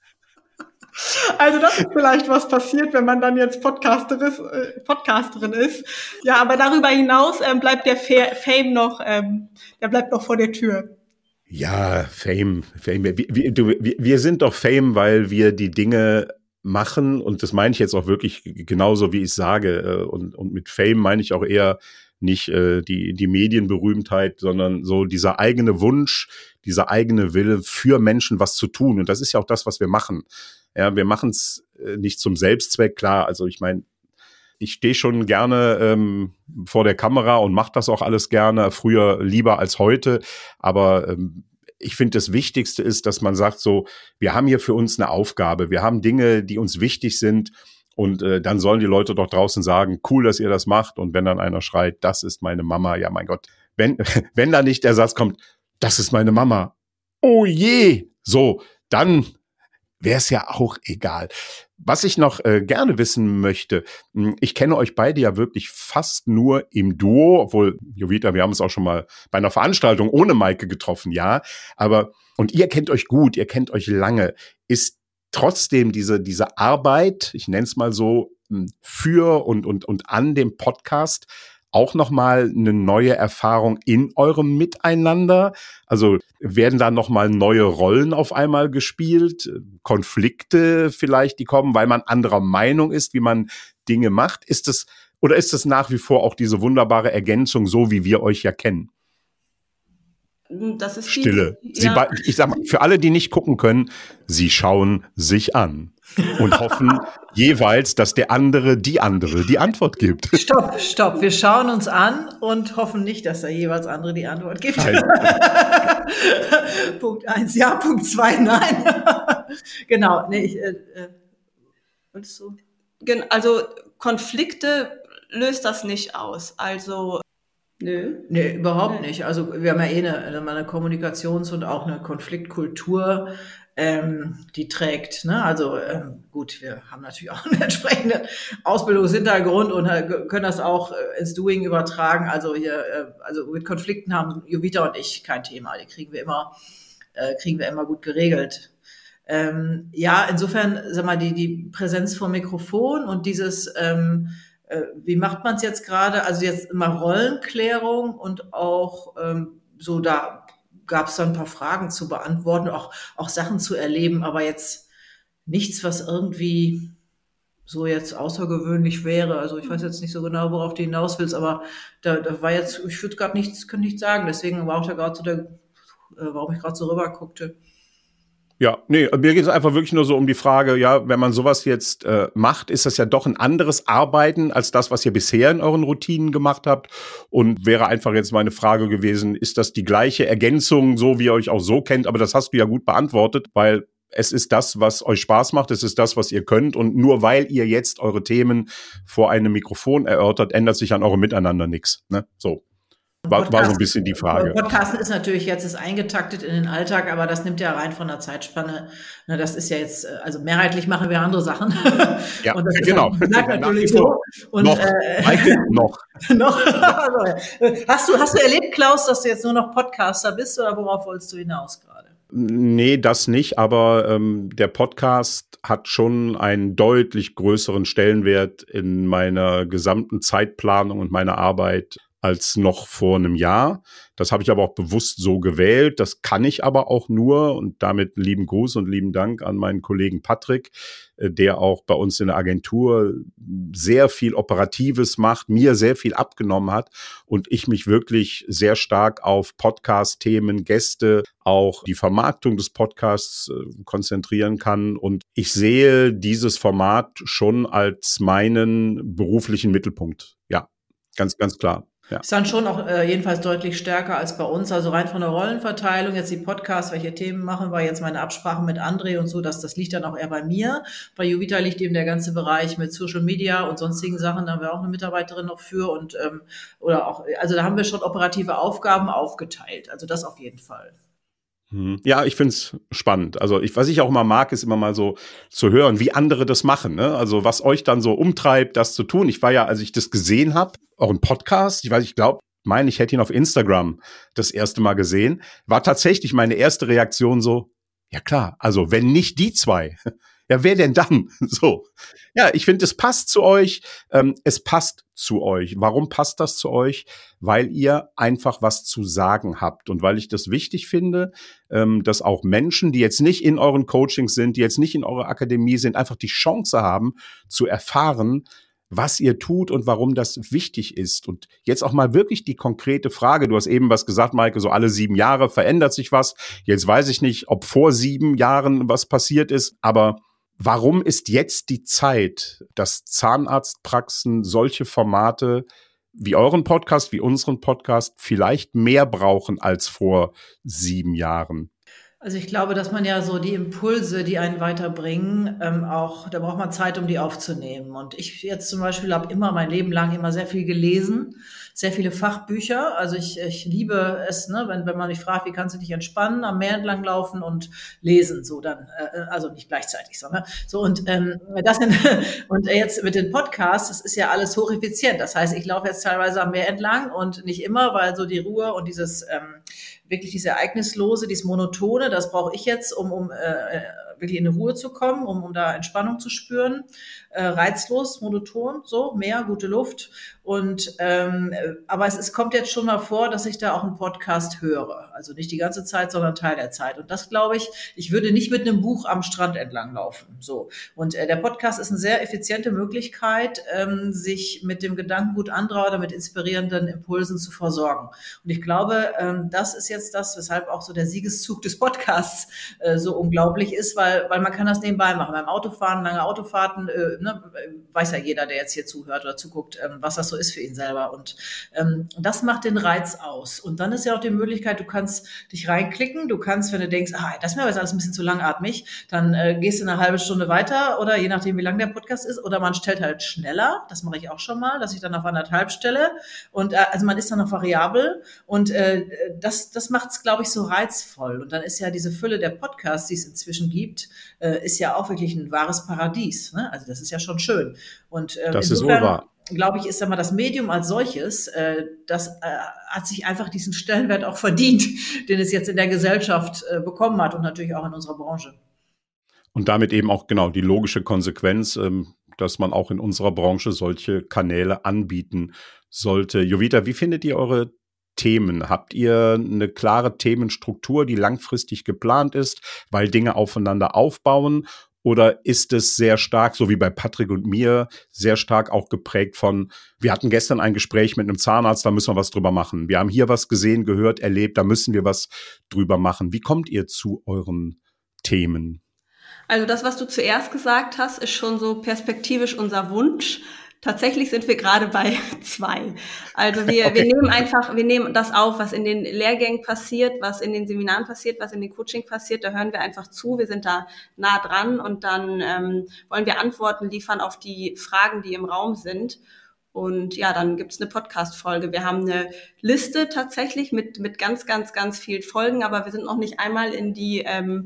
Also das ist vielleicht was passiert, wenn man dann jetzt Podcasterin ist. Ja, aber darüber hinaus bleibt der Fame noch, der bleibt noch vor der Tür. Ja, Fame. Wir sind doch Fame, weil wir die Dinge machen, und das meine ich jetzt auch wirklich genauso, wie ich sage. Und mit Fame meine ich auch eher nicht die Medienberühmtheit, sondern so dieser eigene Wunsch, dieser eigene Wille für Menschen was zu tun. Und das ist ja auch das, was wir machen. Ja, wir machen es nicht zum Selbstzweck, klar. Also ich meine, ich stehe schon gerne vor der Kamera und mache das auch alles gerne, früher lieber als heute. Aber ich finde, das Wichtigste ist, dass man sagt so, wir haben hier für uns eine Aufgabe, wir haben Dinge, die uns wichtig sind. Und dann sollen die Leute doch draußen sagen, cool, dass ihr das macht. Und wenn dann einer schreit, das ist meine Mama, ja mein Gott. Wenn da nicht der Satz kommt, das ist meine Mama, oh je, so, dann wäre es ja auch egal. Was ich noch gerne wissen möchte, ich kenne euch beide ja wirklich fast nur im Duo, obwohl, Jovita, wir haben uns auch schon mal bei einer Veranstaltung ohne Maike getroffen, ja. Aber, und ihr kennt euch gut, ihr kennt euch lange. Ist trotzdem diese Arbeit, ich nenne es mal so, für und an dem Podcast auch nochmal eine neue Erfahrung in eurem Miteinander? Also werden da nochmal neue Rollen auf einmal gespielt? Konflikte vielleicht, die kommen, weil man anderer Meinung ist, wie man Dinge macht? Ist es nach wie vor auch diese wunderbare Ergänzung, so wie wir euch ja kennen? Das ist Stille. Ich sag mal, für alle, die nicht gucken können, sie schauen sich an und hoffen jeweils, dass der andere die Antwort gibt. Stopp. Wir schauen uns an und hoffen nicht, dass der jeweils andere die Antwort gibt. Punkt 1, ja, Punkt 2, nein. Genau. Nee, wolltest du? Also Konflikte löst das nicht aus. Also Nö. Nee, überhaupt nicht. Also wir haben ja eine Kommunikations- und auch eine Konfliktkultur, die trägt. Ne? Also gut, wir haben natürlich auch einen entsprechenden Ausbildungshintergrund und können das auch ins Doing übertragen. Also hier, also mit Konflikten haben Jovita und ich kein Thema. Die kriegen wir immer gut geregelt. Ja, insofern, sag mal, die Präsenz vom Mikrofon und dieses wie macht man es jetzt gerade? Also jetzt immer Rollenklärung und auch so, da gab es dann ein paar Fragen zu beantworten, auch Sachen zu erleben, aber jetzt nichts, was irgendwie so jetzt außergewöhnlich wäre. Also ich weiß jetzt nicht so genau, worauf du hinaus willst, aber da war jetzt, ich würde gerade nichts sagen. Deswegen war auch da gerade so warum ich gerade so rüber guckte. Ja, nee, mir geht es einfach wirklich nur so um die Frage, ja, wenn man sowas jetzt macht, ist das ja doch ein anderes Arbeiten als das, was ihr bisher in euren Routinen gemacht habt. Und wäre einfach jetzt meine Frage gewesen, ist das die gleiche Ergänzung, so wie ihr euch auch so kennt? Aber das hast du ja gut beantwortet, weil es ist das, was euch Spaß macht, es ist das, was ihr könnt. Und nur weil ihr jetzt eure Themen vor einem Mikrofon erörtert, ändert sich an eurem Miteinander nichts. Ne? So. War so ein bisschen die Frage. Podcasten ist natürlich jetzt eingetaktet in den Alltag, aber das nimmt ja rein von der Zeitspanne. Na, das ist ja jetzt, also mehrheitlich machen wir andere Sachen. Ja, und das genau. Ist natürlich so. Und, noch. noch. Hast du erlebt, Klaus, dass du jetzt nur noch Podcaster bist oder worauf wolltest du hinaus gerade? Nee, das nicht, aber der Podcast hat schon einen deutlich größeren Stellenwert in meiner gesamten Zeitplanung und meiner Arbeit als noch vor einem Jahr. Das habe ich aber auch bewusst so gewählt. Das kann ich aber auch nur, und damit lieben Gruß und lieben Dank an meinen Kollegen Patrick, der auch bei uns in der Agentur sehr viel Operatives macht, mir sehr viel abgenommen hat und ich mich wirklich sehr stark auf Podcast-Themen, Gäste, auch die Vermarktung des Podcasts konzentrieren kann. Und ich sehe dieses Format schon als meinen beruflichen Mittelpunkt. Ja, ganz, ganz klar. Ja. Ist dann schon auch jedenfalls deutlich stärker als bei uns. Also rein von der Rollenverteilung, jetzt die Podcasts, welche Themen machen wir, jetzt meine Absprachen mit André und so, das liegt dann auch eher bei mir. Bei Jovita liegt eben der ganze Bereich mit Social Media und sonstigen Sachen, da haben wir auch eine Mitarbeiterin noch für und oder auch, also da haben wir schon operative Aufgaben aufgeteilt. Also das auf jeden Fall. Ja, ich find's spannend. Also was ich auch immer mag, ist immer mal so zu hören, wie andere das machen. Ne? Also was euch dann so umtreibt, das zu tun. Ich war ja, als ich das gesehen habe, auch ein Podcast, ich hätte ihn auf Instagram das erste Mal gesehen, war tatsächlich meine erste Reaktion so, ja klar, also wenn nicht die zwei, Ja, wer denn dann? So. Ja, ich finde, es passt zu euch. Es passt zu euch. Warum passt das zu euch? Weil ihr einfach was zu sagen habt und weil ich das wichtig finde, dass auch Menschen, die jetzt nicht in euren Coachings sind, die jetzt nicht in eurer Akademie sind, einfach die Chance haben zu erfahren, was ihr tut und warum das wichtig ist. Und jetzt auch mal wirklich die konkrete Frage. Du hast eben was gesagt, Maike, so alle 7 Jahre verändert sich was. Jetzt weiß ich nicht, ob vor 7 Jahren was passiert ist, aber warum ist jetzt die Zeit, dass Zahnarztpraxen solche Formate wie euren Podcast, wie unseren Podcast vielleicht mehr brauchen als vor 7 Jahren? Also ich glaube, dass man ja so die Impulse, die einen weiterbringen, da braucht man Zeit, um die aufzunehmen. Und ich jetzt zum Beispiel habe immer mein Leben lang immer sehr viel gelesen, sehr viele Fachbücher. Also ich liebe es, ne, wenn man mich fragt, wie kannst du dich entspannen, am Meer entlang laufen und lesen, so dann, also nicht gleichzeitig, sondern so und und jetzt mit den Podcasts, das ist ja alles hocheffizient. Das heißt, ich laufe jetzt teilweise am Meer entlang und nicht immer, weil so die Ruhe und dieses wirklich dieses Ereignislose, dieses Monotone, das brauche ich jetzt, um wirklich in die Ruhe zu kommen, um da Entspannung zu spüren. Reizlos, monoton, so, Meer, gute Luft. Und aber es kommt jetzt schon mal vor, dass ich da auch einen Podcast höre. Also nicht die ganze Zeit, sondern Teil der Zeit. Und das glaube ich würde nicht mit einem Buch am Strand entlang laufen. So. Und der Podcast ist eine sehr effiziente Möglichkeit, sich mit dem Gedankengut anderer oder mit inspirierenden Impulsen zu versorgen. Und ich glaube, das ist jetzt das, weshalb auch so der Siegeszug des Podcasts so unglaublich ist, weil man kann das nebenbei machen. Beim Autofahren, lange Autofahrten, weiß ja jeder, der jetzt hier zuhört oder zuguckt, was das so ist für ihn selber. Und das macht den Reiz aus. Und dann ist ja auch die Möglichkeit, du kannst dich reinklicken, du kannst, wenn du denkst, das ist mir aber jetzt alles ein bisschen zu langatmig, dann gehst du eine halbe Stunde weiter oder je nachdem, wie lang der Podcast ist, oder man stellt halt schneller, das mache ich auch schon mal, dass ich dann auf 1,5 stelle und also man ist dann noch variabel und das macht es, glaube ich, so reizvoll. Und dann ist ja diese Fülle der Podcasts, die es inzwischen gibt, ist ja auch wirklich ein wahres Paradies. Ne? Also das ist ja schon schön. Und das ist wohl wahr. Glaube ich, ist einmal das Medium als solches, das hat sich einfach diesen Stellenwert auch verdient, den es jetzt in der Gesellschaft bekommen hat und natürlich auch in unserer Branche. Und damit eben auch genau die logische Konsequenz, dass man auch in unserer Branche solche Kanäle anbieten sollte. Jovita, wie findet ihr eure Themen? Habt ihr eine klare Themenstruktur, die langfristig geplant ist, weil Dinge aufeinander aufbauen? Oder ist es sehr stark, so wie bei Patrick und mir, sehr stark auch geprägt von, wir hatten gestern ein Gespräch mit einem Zahnarzt, da müssen wir was drüber machen. Wir haben hier was gesehen, gehört, erlebt, da müssen wir was drüber machen. Wie kommt ihr zu euren Themen? Also das, was du zuerst gesagt hast, ist schon so perspektivisch unser Wunsch. Tatsächlich sind wir gerade bei 2. Also wir nehmen das auf, was in den Lehrgängen passiert, was in den Seminaren passiert, was in den Coaching passiert. Da hören wir einfach zu. Wir sind da nah dran und dann wollen wir Antworten liefern auf die Fragen, die im Raum sind. Und ja, dann gibt's eine Podcast-Folge. Wir haben eine Liste tatsächlich mit ganz, ganz, ganz vielen Folgen, aber wir sind noch nicht einmal in die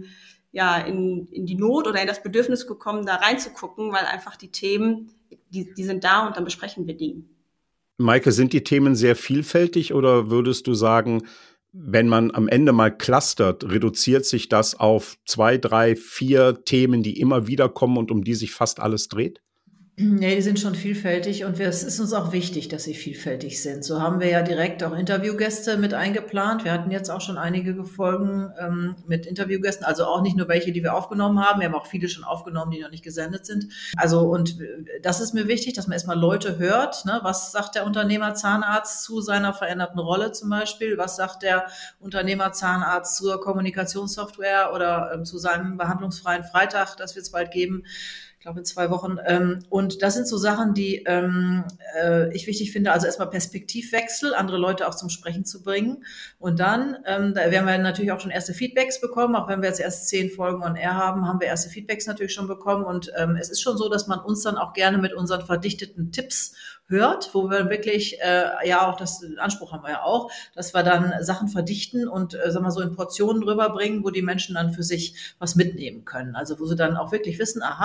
in die Not oder in das Bedürfnis gekommen, da reinzugucken, weil einfach die Themen, die sind da und dann besprechen wir die. Maike, sind die Themen sehr vielfältig oder würdest du sagen, wenn man am Ende mal clustert, reduziert sich das auf 2, 3, 4 Themen, die immer wieder kommen und um die sich fast alles dreht? Nee, die sind schon vielfältig und es ist uns auch wichtig, dass sie vielfältig sind. So haben wir ja direkt auch Interviewgäste mit eingeplant. Wir hatten jetzt auch schon einige Folgen mit Interviewgästen, also auch nicht nur welche, die wir aufgenommen haben. Wir haben auch viele schon aufgenommen, die noch nicht gesendet sind. Also und das ist mir wichtig, dass man erstmal Leute hört. Ne? Was sagt der Unternehmer Zahnarzt zu seiner veränderten Rolle zum Beispiel? Was sagt der Unternehmer Zahnarzt zur Kommunikationssoftware oder zu seinem behandlungsfreien Freitag, das wird es bald geben? Ich glaube in 2 Wochen. Und das sind so Sachen, die ich wichtig finde. Also erstmal Perspektivwechsel, andere Leute auch zum Sprechen zu bringen. Und dann, da werden wir natürlich auch schon erste Feedbacks bekommen. Auch wenn wir jetzt erst 10 Folgen on Air haben, haben wir erste Feedbacks natürlich schon bekommen. Und es ist schon so, dass man uns dann auch gerne mit unseren verdichteten Tipps hört, wo wir wirklich, auch das Anspruch haben wir ja auch, dass wir dann Sachen verdichten und so in Portionen rüberbringen, wo die Menschen dann für sich was mitnehmen können. Also wo sie dann auch wirklich wissen, aha, welche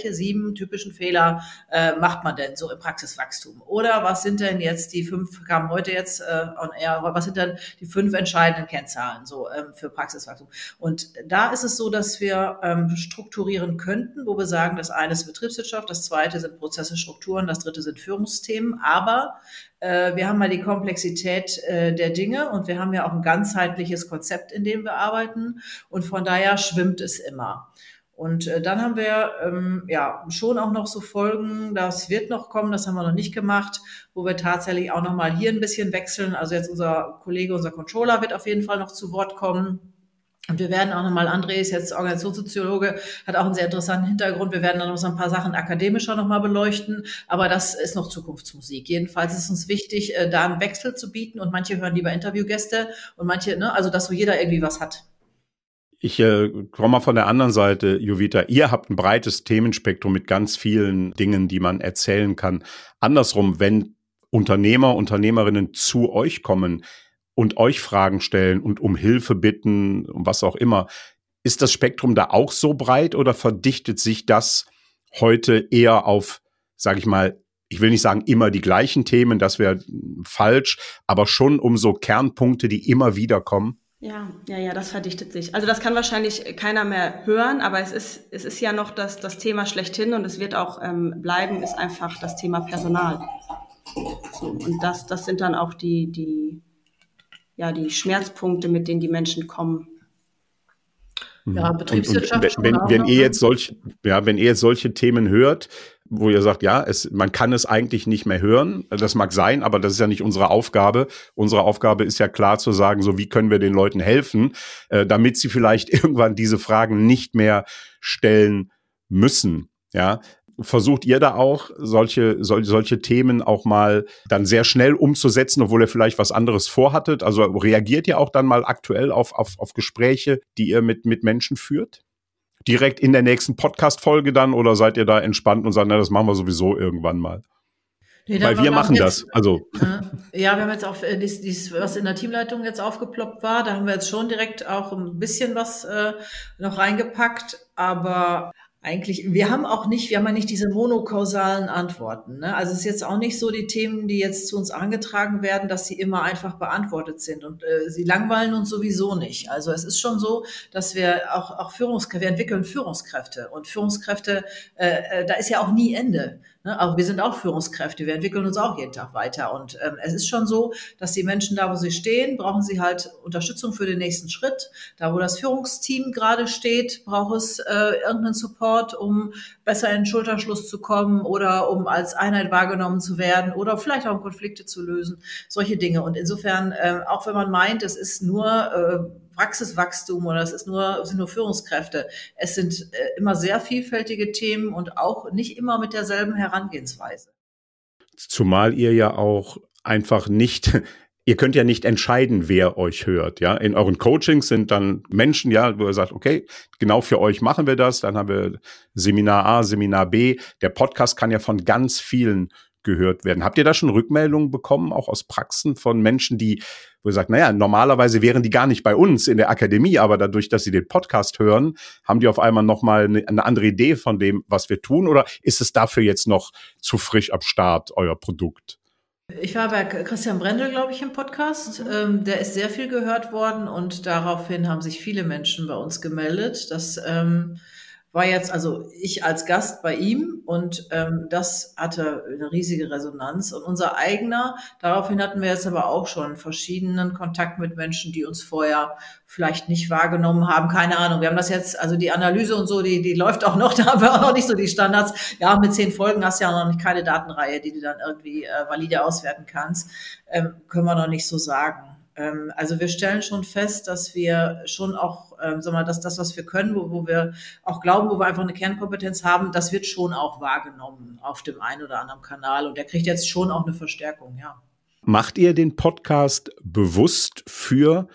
welche 7 typischen Fehler macht man denn so im Praxiswachstum? Oder was sind denn jetzt die 5, kamen heute jetzt on air, was sind denn die 5 entscheidenden Kennzahlen so für Praxiswachstum? Und da ist es so, dass wir strukturieren könnten, wo wir sagen, das eine ist Betriebswirtschaft, das zweite sind Prozesse, Strukturen, das dritte sind Führungsthemen, aber wir haben mal die Komplexität der Dinge und wir haben ja auch ein ganzheitliches Konzept, in dem wir arbeiten und von daher schwimmt es immer. Und dann haben wir schon auch noch so Folgen, das wird noch kommen, das haben wir noch nicht gemacht, wo wir tatsächlich auch noch mal hier ein bisschen wechseln. Also jetzt unser Kollege, unser Controller wird auf jeden Fall noch zu Wort kommen. Und wir werden auch nochmal, André ist jetzt Organisationssoziologe, hat auch einen sehr interessanten Hintergrund. Wir werden dann noch so ein paar Sachen akademischer nochmal beleuchten, aber das ist noch Zukunftsmusik. Jedenfalls ist es uns wichtig, da einen Wechsel zu bieten und manche hören lieber Interviewgäste und manche, also dass so jeder irgendwie was hat. Ich komme mal von der anderen Seite, Jovita. Ihr habt ein breites Themenspektrum mit ganz vielen Dingen, die man erzählen kann. Andersrum, wenn Unternehmer, Unternehmerinnen zu euch kommen und euch Fragen stellen und um Hilfe bitten, um was auch immer, ist das Spektrum da auch so breit oder verdichtet sich das heute eher auf, sage ich mal, ich will nicht sagen immer die gleichen Themen, das wäre falsch, aber schon um so Kernpunkte, die immer wieder kommen? Ja, das verdichtet sich. Also das kann wahrscheinlich keiner mehr hören, aber es ist ja noch das Thema schlechthin und es wird auch bleiben, ist einfach das Thema Personal. So, und das sind dann auch die Schmerzpunkte, mit denen die Menschen kommen. Ja, Betriebswirtschaft. Und wenn ihr jetzt solche Themen hört, wo ihr sagt, man kann es eigentlich nicht mehr hören, das mag sein, aber das ist ja nicht unsere Aufgabe. Unsere Aufgabe ist ja klar zu sagen, so wie können wir den Leuten helfen, damit sie vielleicht irgendwann diese Fragen nicht mehr stellen müssen, ja. Versucht ihr da auch solche Themen auch mal dann sehr schnell umzusetzen, obwohl ihr vielleicht was anderes vorhattet? Also reagiert ihr auch dann mal aktuell auf Gespräche, die ihr mit Menschen führt? Direkt in der nächsten Podcast-Folge dann oder seid ihr da entspannt und sagt, das machen wir sowieso irgendwann mal? Nee, weil wir machen das. Also. Ja, wir haben jetzt auch was in der Teamleitung jetzt aufgeploppt war, da haben wir jetzt schon direkt auch ein bisschen was noch reingepackt, aber eigentlich, wir haben ja nicht diese monokausalen Antworten, ne? Also es ist jetzt auch nicht so die Themen, die jetzt zu uns angetragen werden, dass sie immer einfach beantwortet sind und sie langweilen uns sowieso nicht. Also es ist schon so, dass wir auch wir entwickeln Führungskräfte und Führungskräfte, da ist ja auch nie Ende. Ne? Auch wir sind auch Führungskräfte, wir entwickeln uns auch jeden Tag weiter und es ist schon so, dass die Menschen da, wo sie stehen, brauchen sie halt Unterstützung für den nächsten Schritt. Da, wo das Führungsteam gerade steht, braucht es irgendeinen Support, um besser in den Schulterschluss zu kommen oder um als Einheit wahrgenommen zu werden oder vielleicht auch Konflikte zu lösen, solche Dinge. Und insofern, auch wenn man meint, es ist nur Praxiswachstum oder es sind nur Führungskräfte, es sind immer sehr vielfältige Themen und auch nicht immer mit derselben Herangehensweise. Zumal ihr ja auch einfach nicht... Ihr könnt ja nicht entscheiden, wer euch hört, ja. In euren Coachings sind dann Menschen, ja, wo ihr sagt, okay, genau für euch machen wir das. Dann haben wir Seminar A, Seminar B. Der Podcast kann ja von ganz vielen gehört werden. Habt ihr da schon Rückmeldungen bekommen, auch aus Praxen von Menschen, wo ihr sagt, normalerweise wären die gar nicht bei uns in der Akademie, aber dadurch, dass sie den Podcast hören, haben die auf einmal nochmal eine andere Idee von dem, was wir tun? Oder ist es dafür jetzt noch zu frisch am Start, euer Produkt? Ich war bei Christian Brendel, glaube ich, im Podcast. Der ist sehr viel gehört worden und daraufhin haben sich viele Menschen bei uns gemeldet. Das war jetzt also ich als Gast bei ihm und das hatte eine riesige Resonanz. Und unser eigener, daraufhin hatten wir jetzt aber auch schon verschiedenen Kontakt mit Menschen, die uns vorher vielleicht nicht wahrgenommen haben. Keine Ahnung. Wir haben das jetzt, also die Analyse und so, die läuft auch noch, da haben wir auch noch nicht so die Standards. Ja, mit 10 Folgen hast du ja noch nicht keine Datenreihe, die du dann irgendwie valide auswerten kannst. Können wir noch nicht so sagen. Also wir stellen schon fest, dass wir schon auch, dass das, was wir können, wo wir auch glauben, wo wir einfach eine Kernkompetenz haben, das wird schon auch wahrgenommen auf dem einen oder anderen Kanal. Und der kriegt jetzt schon auch eine Verstärkung, ja. Macht ihr den Podcast bewusst für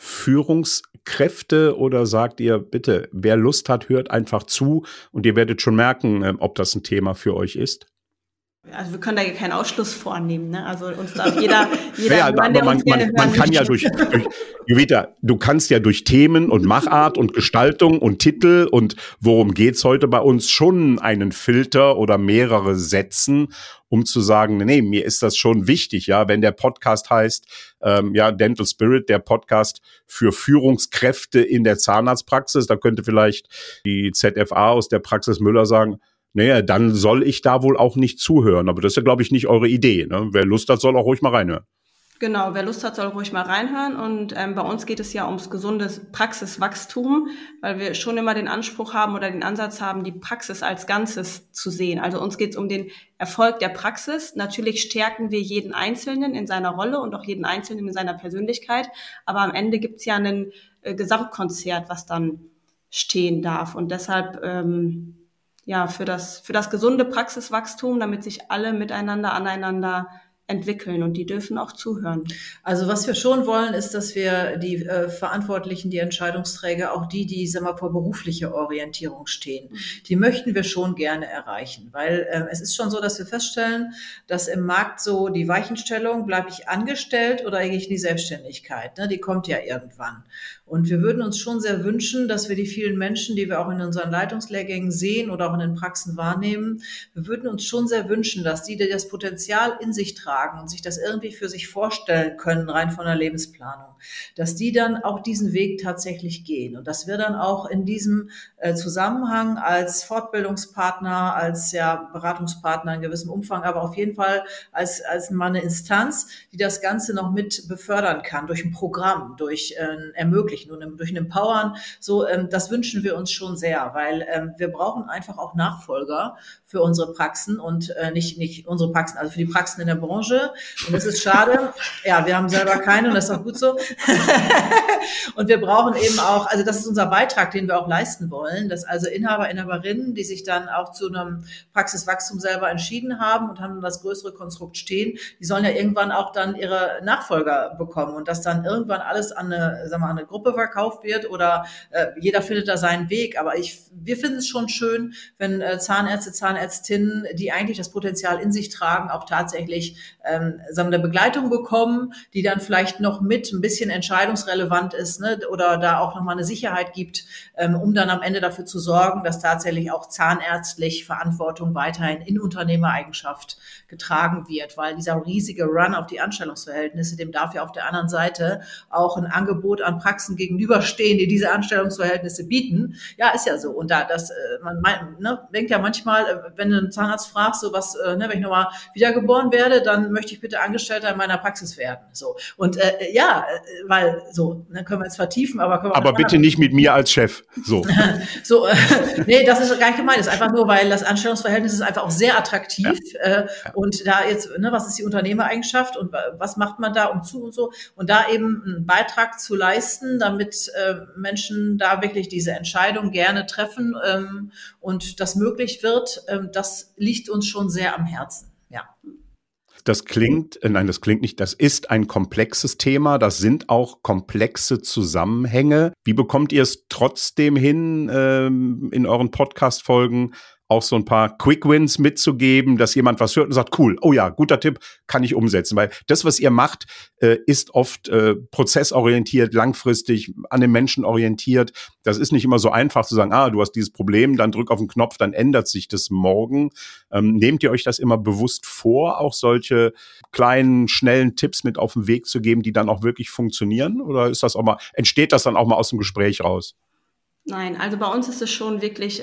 Führungskräfte oder sagt ihr, bitte, wer Lust hat, hört einfach zu und ihr werdet schon merken, ob das ein Thema für euch ist? Also wir können da ja keinen Ausschluss vornehmen, ne? Also uns darf jeder ja, Mann, der uns gerne hören man kann ja durch Jovita, du kannst ja durch Themen und Machart und Gestaltung und Titel und worum geht's heute bei uns schon einen Filter oder mehrere setzen, um zu sagen, nee, mir ist das schon wichtig, ja, wenn der Podcast heißt, Dental Spirit, der Podcast für Führungskräfte in der Zahnarztpraxis, da könnte vielleicht die ZFA aus der Praxis Müller sagen, naja, dann soll ich da wohl auch nicht zuhören. Aber das ist ja, glaube ich, nicht eure Idee. Ne? Wer Lust hat, soll auch ruhig mal reinhören. Genau, wer Lust hat, soll ruhig mal reinhören. Und bei uns geht es ja ums gesundes Praxiswachstum, weil wir schon immer den Anspruch haben oder den Ansatz haben, die Praxis als Ganzes zu sehen. Also uns geht es um den Erfolg der Praxis. Natürlich stärken wir jeden Einzelnen in seiner Rolle und auch jeden Einzelnen in seiner Persönlichkeit. Aber am Ende gibt es ja ein Gesamtkonzert, was dann stehen darf. Und deshalb für das gesunde Praxiswachstum, damit sich alle miteinander, aneinander entwickeln und die dürfen auch zuhören. Also was wir schon wollen, ist, dass wir die Verantwortlichen, die Entscheidungsträger, auch die sagen wir, vor berufliche Orientierung stehen, die möchten wir schon gerne erreichen, weil es ist schon so, dass wir feststellen, dass im Markt so die Weichenstellung, bleibe ich angestellt oder gehe ich in die Selbstständigkeit, ne? Die kommt ja irgendwann. Und wir würden uns schon sehr wünschen, dass wir die vielen Menschen, die wir auch in unseren Leitungslehrgängen sehen oder auch in den Praxen wahrnehmen, wir würden uns schon sehr wünschen, dass die das Potenzial in sich tragen und sich das irgendwie für sich vorstellen können, rein von der Lebensplanung, dass die dann auch diesen Weg tatsächlich gehen und dass wir dann auch in diesem Zusammenhang als Fortbildungspartner, als Beratungspartner in gewissem Umfang, aber auf jeden Fall als mal eine Instanz, die das Ganze noch mit befördern kann, durch ein Programm, durch ein Ermöglichen und durch ein Empowern. So, das wünschen wir uns schon sehr, weil wir brauchen einfach auch Nachfolger für unsere Praxen und nicht unsere Praxen, also für die Praxen in der Branche. Und das ist schade. Ja, wir haben selber keine und das ist auch gut so. Und wir brauchen eben auch, also das ist unser Beitrag, den wir auch leisten wollen, dass also Inhaber, Inhaberinnen, die sich dann auch zu einem Praxiswachstum selber entschieden haben und haben das größere Konstrukt stehen, die sollen ja irgendwann auch dann ihre Nachfolger bekommen und dass dann irgendwann alles an eine Gruppe verkauft wird oder jeder findet da seinen Weg. Aber wir finden es schon schön, wenn Zahnärzte, Zahnärztinnen, die eigentlich das Potenzial in sich tragen, auch tatsächlich eine Begleitung bekommen, die dann vielleicht noch mit ein bisschen entscheidungsrelevant ist, ne, oder da auch nochmal eine Sicherheit gibt, um dann am Ende dafür zu sorgen, dass tatsächlich auch zahnärztlich Verantwortung weiterhin in Unternehmereigenschaft getragen wird, weil dieser riesige Run auf die Anstellungsverhältnisse, dem darf ja auf der anderen Seite auch ein Angebot an Praxen gegenüberstehen, die diese Anstellungsverhältnisse bieten. Ja, ist ja so. Und da man denkt ja manchmal, wenn du einen Zahnarzt fragst, so was, wenn ich nochmal wiedergeboren werde, dann möchte ich bitte Angestellter in meiner Praxis werden. So. Und weil so, dann können wir jetzt vertiefen, aber bitte nicht mit mir als Chef. So. So, nee, das ist gar nicht gemeint. Das ist einfach nur, weil das Anstellungsverhältnis ist einfach auch sehr attraktiv. Ja. Und da jetzt, was ist die Unternehmereigenschaft und was macht man da und so? Und da eben einen Beitrag zu leisten, damit Menschen da wirklich diese Entscheidung gerne treffen und das möglich wird, das liegt uns schon sehr am Herzen. Ja. Das klingt nicht. Das ist ein komplexes Thema. Das sind auch komplexe Zusammenhänge. Wie bekommt ihr es trotzdem hin, in euren Podcast-Folgen auch so ein paar Quick Wins mitzugeben, dass jemand was hört und sagt, cool, oh ja, guter Tipp, kann ich umsetzen. Weil das, was ihr macht, ist oft prozessorientiert, langfristig, an den Menschen orientiert. Das ist nicht immer so einfach zu sagen, du hast dieses Problem, dann drück auf den Knopf, dann ändert sich das morgen. Nehmt ihr euch das immer bewusst vor, auch solche kleinen, schnellen Tipps mit auf den Weg zu geben, die dann auch wirklich funktionieren? Oder entsteht das dann auch mal aus dem Gespräch raus? Nein, also bei uns ist es schon wirklich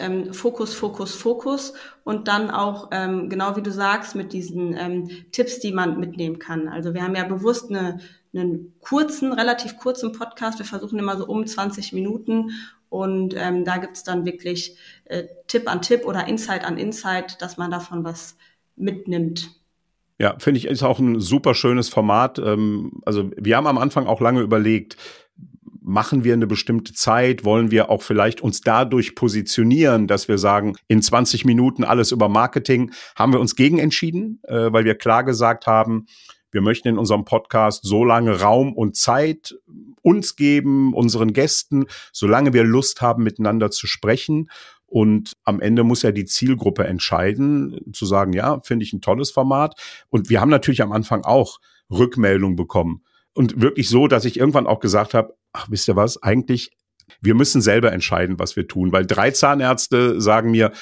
Fokus und dann auch, genau wie du sagst, mit diesen Tipps, die man mitnehmen kann. Also wir haben ja bewusst einen relativ kurzen Podcast. Wir versuchen immer so um 20 Minuten und da gibt's dann wirklich Tipp an Tipp oder Insight an Insight, dass man davon was mitnimmt. Ja, finde ich, ist auch ein super schönes Format. Also wir haben am Anfang auch lange überlegt, machen wir eine bestimmte Zeit? Wollen wir auch vielleicht uns dadurch positionieren, dass wir sagen, in 20 Minuten alles über Marketing? Haben wir uns gegen entschieden, weil wir klar gesagt haben, wir möchten in unserem Podcast so lange Raum und Zeit uns geben, unseren Gästen, solange wir Lust haben, miteinander zu sprechen. Und am Ende muss ja die Zielgruppe entscheiden, zu sagen, ja, finde ich ein tolles Format. Und wir haben natürlich am Anfang auch Rückmeldungen bekommen. Und wirklich so, dass ich irgendwann auch gesagt habe, ach, wisst ihr was, eigentlich, wir müssen selber entscheiden, was wir tun. Weil 3 Zahnärzte sagen mir,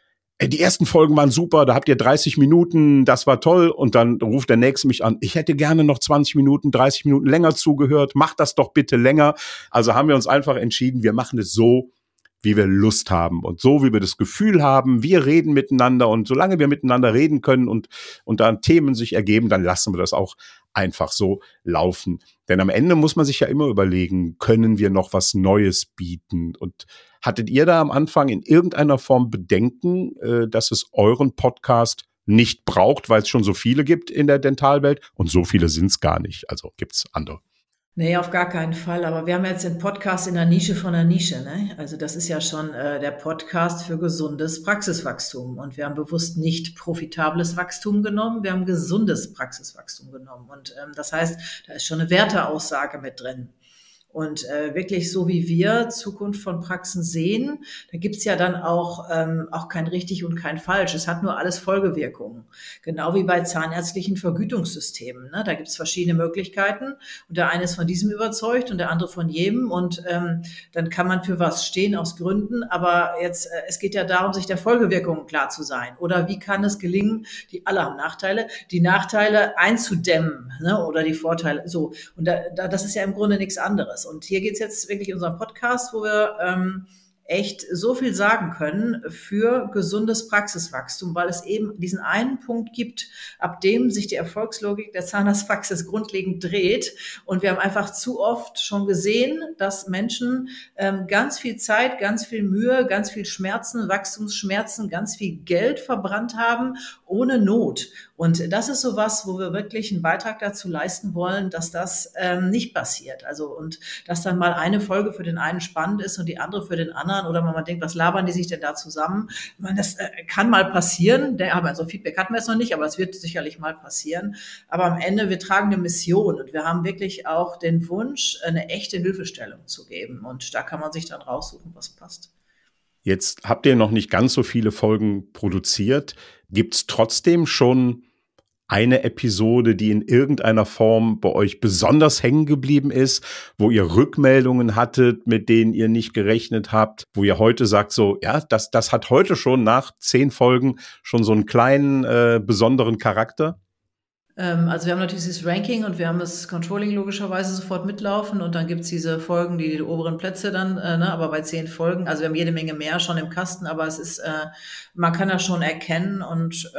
die ersten Folgen waren super, da habt ihr 30 Minuten, das war toll. Und dann ruft der Nächste mich an, ich hätte gerne noch 20 Minuten, 30 Minuten länger zugehört, macht das doch bitte länger. Also haben wir uns einfach entschieden, wir machen es so, wie wir Lust haben und so, wie wir das Gefühl haben, wir reden miteinander und solange wir miteinander reden können und dann Themen sich ergeben, dann lassen wir das auch einfach so laufen. Denn am Ende muss man sich ja immer überlegen, können wir noch was Neues bieten? Und hattet ihr da am Anfang in irgendeiner Form Bedenken, dass es euren Podcast nicht braucht, weil es schon so viele gibt in der Dentalwelt? Und so viele sind es gar nicht, also gibt's andere. Nee, auf gar keinen Fall. Aber wir haben jetzt den Podcast in der Nische von der Nische. Ne? Also das ist ja schon der Podcast für gesundes Praxiswachstum. Und wir haben bewusst nicht profitables Wachstum genommen, wir haben gesundes Praxiswachstum genommen. Und das heißt, da ist schon eine Werteaussage mit drin. Und wirklich so wie wir Zukunft von Praxen sehen, da gibt's ja dann auch kein richtig und kein falsch. Es hat nur alles Folgewirkungen. Genau wie bei zahnärztlichen Vergütungssystemen. Ne? Da gibt's verschiedene Möglichkeiten. Und der eine ist von diesem überzeugt und der andere von jedem. Und dann kann man für was stehen aus Gründen. Aber jetzt, es geht ja darum, sich der Folgewirkungen klar zu sein. Oder wie kann es gelingen, alle haben Nachteile, die Nachteile einzudämmen, ne? Oder die Vorteile. So. Und das ist ja im Grunde nichts anderes. Und hier geht's jetzt wirklich in unserem Podcast, wo wir echt so viel sagen können für gesundes Praxiswachstum, weil es eben diesen einen Punkt gibt, ab dem sich die Erfolgslogik der Zahnarztpraxis grundlegend dreht. Und wir haben einfach zu oft schon gesehen, dass Menschen ganz viel Zeit, ganz viel Mühe, ganz viel Schmerzen, Wachstumsschmerzen, ganz viel Geld verbrannt haben, ohne Not. Und das ist sowas, wo wir wirklich einen Beitrag dazu leisten wollen, dass das nicht passiert. Also und dass dann mal eine Folge für den einen spannend ist und die andere für den anderen oder man denkt, was labern die sich denn da zusammen? Ich meine, das kann mal passieren. Also Feedback hatten wir jetzt noch nicht, aber es wird sicherlich mal passieren. Aber am Ende, wir tragen eine Mission und wir haben wirklich auch den Wunsch, eine echte Hilfestellung zu geben. Und da kann man sich dann raussuchen, was passt. Jetzt habt ihr noch nicht ganz so viele Folgen produziert. Gibt's trotzdem schon eine Episode, die in irgendeiner Form bei euch besonders hängen geblieben ist, wo ihr Rückmeldungen hattet, mit denen ihr nicht gerechnet habt, wo ihr heute sagt so, ja, das hat heute schon nach 10 Folgen schon so einen kleinen, besonderen Charakter? Also wir haben natürlich dieses Ranking und wir haben das Controlling logischerweise sofort mitlaufen und dann gibt's diese Folgen, die oberen Plätze dann, aber bei 10 Folgen, also wir haben jede Menge mehr schon im Kasten, aber es ist, man kann das schon erkennen und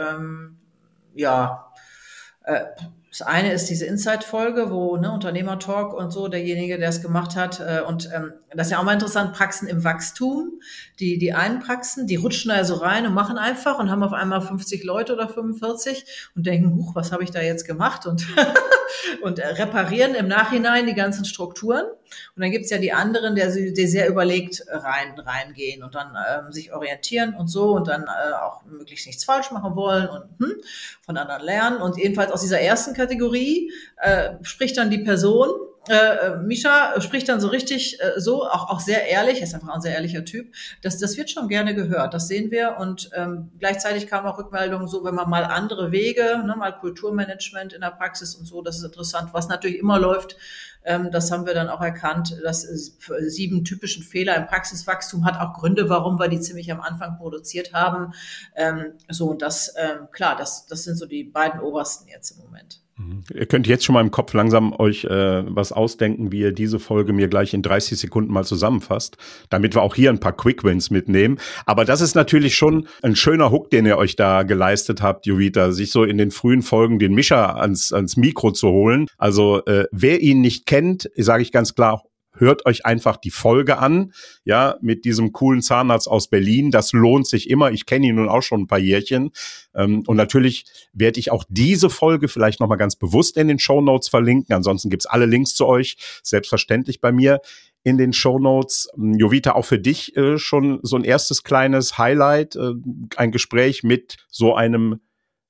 das eine ist diese Inside-Folge, wo Unternehmer-Talk und so, derjenige, der es gemacht hat. Das ist ja auch mal interessant, Praxen im Wachstum. Die einen Praxen, die rutschen da so rein und machen einfach und haben auf einmal 50 Leute oder 45 und denken, huch, was habe ich da jetzt gemacht? Und reparieren im Nachhinein die ganzen Strukturen. Und dann gibt's ja die anderen, die sehr überlegt reingehen und dann sich orientieren und so und dann auch möglichst nichts falsch machen wollen und von anderen lernen. Und jedenfalls aus dieser ersten Kategorie spricht dann die Person, Mischa spricht dann so richtig auch sehr ehrlich, er ist einfach ein sehr ehrlicher Typ. Das wird schon gerne gehört, das sehen wir. Und gleichzeitig kamen auch Rückmeldungen so, wenn man mal andere Wege, mal Kulturmanagement in der Praxis und so, das ist interessant. Was natürlich immer läuft, das haben wir dann auch erkannt, dass 7 typischen Fehler im Praxiswachstum hat auch Gründe, warum wir die ziemlich am Anfang produziert haben. Und das sind so die beiden obersten jetzt im Moment. Ihr könnt jetzt schon mal im Kopf langsam euch was ausdenken, wie ihr diese Folge mir gleich in 30 Sekunden mal zusammenfasst, damit wir auch hier ein paar Quick-Wins mitnehmen. Aber das ist natürlich schon ein schöner Hook, den ihr euch da geleistet habt, Jovita, sich so in den frühen Folgen den Mischa ans Mikro zu holen. Also wer ihn nicht kennt, sage ich ganz klar, hört euch einfach die Folge an, ja, mit diesem coolen Zahnarzt aus Berlin. Das lohnt sich immer. Ich kenne ihn nun auch schon ein paar Jährchen. Und natürlich werde ich auch diese Folge vielleicht nochmal ganz bewusst in den Shownotes verlinken. Ansonsten gibt's alle Links zu euch, selbstverständlich bei mir in den Shownotes. Jovita, auch für dich schon so ein erstes kleines Highlight, ein Gespräch mit so einem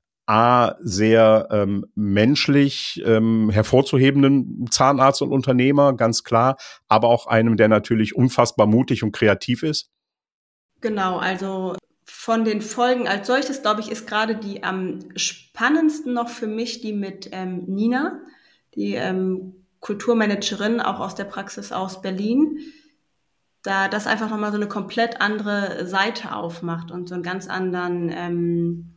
sehr menschlich hervorzuhebenden Zahnarzt und Unternehmer, ganz klar, aber auch einem, der natürlich unfassbar mutig und kreativ ist? Genau, also von den Folgen als solches, glaube ich, ist gerade die am spannendsten noch für mich die mit Nina, die Kulturmanagerin, auch aus der Praxis aus Berlin, da das einfach nochmal so eine komplett andere Seite aufmacht und so einen ganz anderen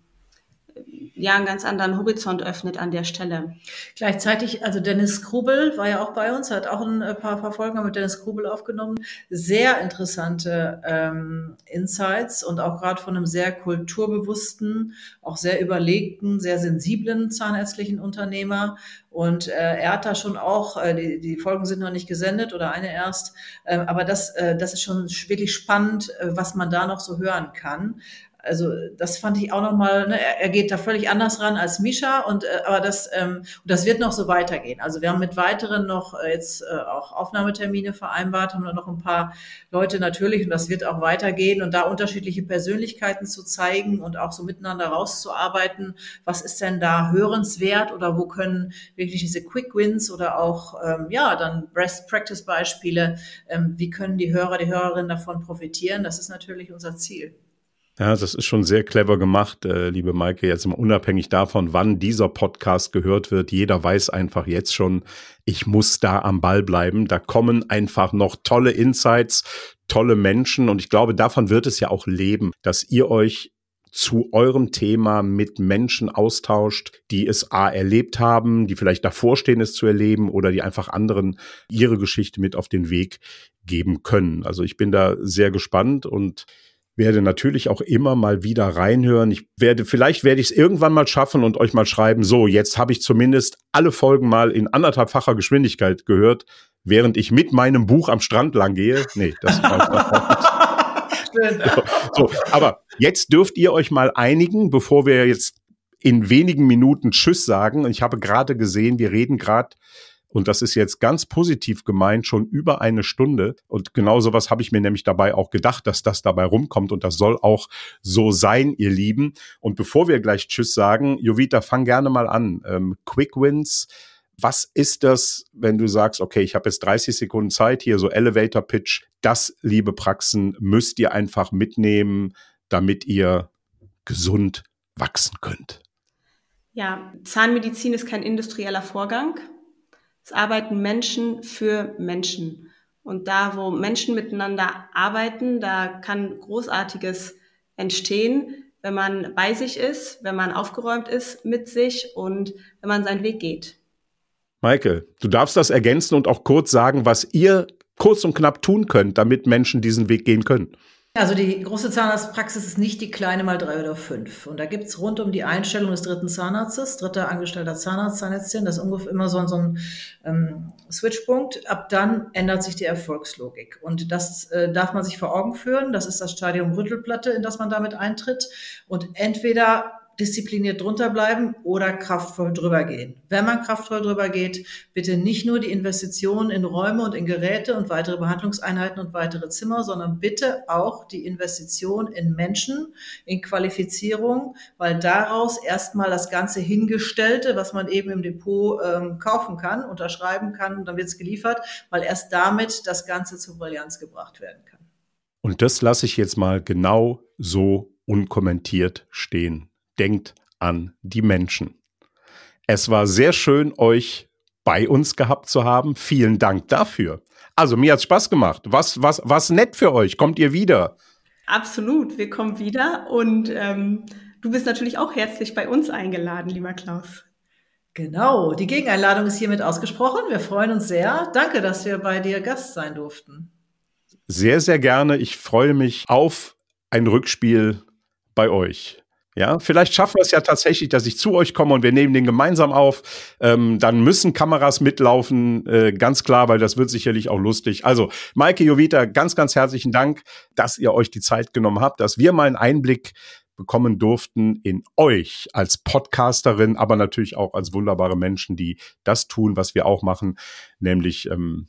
Horizont öffnet an der Stelle. Gleichzeitig, also Dennis Krubel war ja auch bei uns, hat auch ein paar Folgen mit Dennis Krubel aufgenommen. Sehr interessante Insights und auch gerade von einem sehr kulturbewussten, auch sehr überlegten, sehr sensiblen zahnärztlichen Unternehmer. Und er hat da schon auch, die Folgen sind noch nicht gesendet oder eine erst, aber das ist schon wirklich spannend, was man da noch so hören kann. Also das fand ich auch nochmal, ne, er geht da völlig anders ran als Mischa aber das wird noch so weitergehen. Also wir haben mit weiteren noch jetzt auch Aufnahmetermine vereinbart, haben da noch ein paar Leute natürlich und das wird auch weitergehen und da unterschiedliche Persönlichkeiten zu zeigen und auch so miteinander rauszuarbeiten, was ist denn da hörenswert oder wo können wirklich diese Quick Wins oder auch dann Best Practice Beispiele, wie können die Hörer, die Hörerinnen davon profitieren, das ist natürlich unser Ziel. Ja, das ist schon sehr clever gemacht, liebe Maike, jetzt mal unabhängig davon, wann dieser Podcast gehört wird. Jeder weiß einfach jetzt schon, ich muss da am Ball bleiben. Da kommen einfach noch tolle Insights, tolle Menschen und ich glaube, davon wird es ja auch leben, dass ihr euch zu eurem Thema mit Menschen austauscht, die es erlebt haben, die vielleicht davor stehen, es zu erleben oder die einfach anderen ihre Geschichte mit auf den Weg geben können. Also ich bin da sehr gespannt und werde natürlich auch immer mal wieder reinhören. Vielleicht werde ich es irgendwann mal schaffen und euch mal schreiben, so, jetzt habe ich zumindest alle Folgen mal in 1,5-facher Geschwindigkeit gehört, während ich mit meinem Buch am Strand lang gehe. Nee, das war so, aber jetzt dürft ihr euch mal einigen, bevor wir jetzt in wenigen Minuten Tschüss sagen. Ich habe gerade gesehen, wir reden gerade, und das ist jetzt ganz positiv gemeint, schon über eine Stunde. Und genau sowas habe ich mir nämlich dabei auch gedacht, dass das dabei rumkommt. Und das soll auch so sein, ihr Lieben. Und bevor wir gleich Tschüss sagen, Jovita, fang gerne mal an. Quick Wins. Was ist das, wenn du sagst, okay, ich habe jetzt 30 Sekunden Zeit, hier so Elevator Pitch. Das, liebe Praxen, müsst ihr einfach mitnehmen, damit ihr gesund wachsen könnt. Ja, Zahnmedizin ist kein industrieller Vorgang. Es arbeiten Menschen für Menschen. Und da, wo Menschen miteinander arbeiten, da kann Großartiges entstehen, wenn man bei sich ist, wenn man aufgeräumt ist mit sich und wenn man seinen Weg geht. Maike, du darfst das ergänzen und auch kurz sagen, was ihr kurz und knapp tun könnt, damit Menschen diesen Weg gehen können. Also die große Zahnarztpraxis ist nicht die kleine mal 3 oder 5. Und da gibt's rund um die Einstellung des dritten Zahnarztes, dritter angestellter Zahnarzt, Zahnärztin, das ist ungefähr immer so ein Switchpunkt. Ab dann ändert sich die Erfolgslogik. Und das darf man sich vor Augen führen. Das ist das Stadium Rüttelplatte, in das man damit eintritt. Und entweder diszipliniert drunter bleiben oder kraftvoll drüber gehen. Wenn man kraftvoll drüber geht, bitte nicht nur die Investitionen in Räume und in Geräte und weitere Behandlungseinheiten und weitere Zimmer, sondern bitte auch die Investition in Menschen, in Qualifizierung, weil daraus erstmal das ganze Hingestellte, was man eben im Depot kaufen kann, unterschreiben kann und dann wird es geliefert, weil erst damit das Ganze zur Brillanz gebracht werden kann. Und das lasse ich jetzt mal genau so unkommentiert stehen. Denkt an die Menschen. Es war sehr schön, euch bei uns gehabt zu haben. Vielen Dank dafür. Also mir hat's Spaß gemacht. Was nett für euch. Kommt ihr wieder? Absolut, wir kommen wieder und du bist natürlich auch herzlich bei uns eingeladen, lieber Klaus. Genau, die Gegeneinladung ist hiermit ausgesprochen. Wir freuen uns sehr. Danke, dass wir bei dir Gast sein durften. Sehr, sehr gerne. Ich freue mich auf ein Rückspiel bei euch. Ja, vielleicht schaffen wir es ja tatsächlich, dass ich zu euch komme und wir nehmen den gemeinsam auf. Dann müssen Kameras mitlaufen, ganz klar, weil das wird sicherlich auch lustig. Also, Maike, Jovita, ganz, ganz herzlichen Dank, dass ihr euch die Zeit genommen habt, dass wir mal einen Einblick bekommen durften in euch als Podcasterin, aber natürlich auch als wunderbare Menschen, die das tun, was wir auch machen, nämlich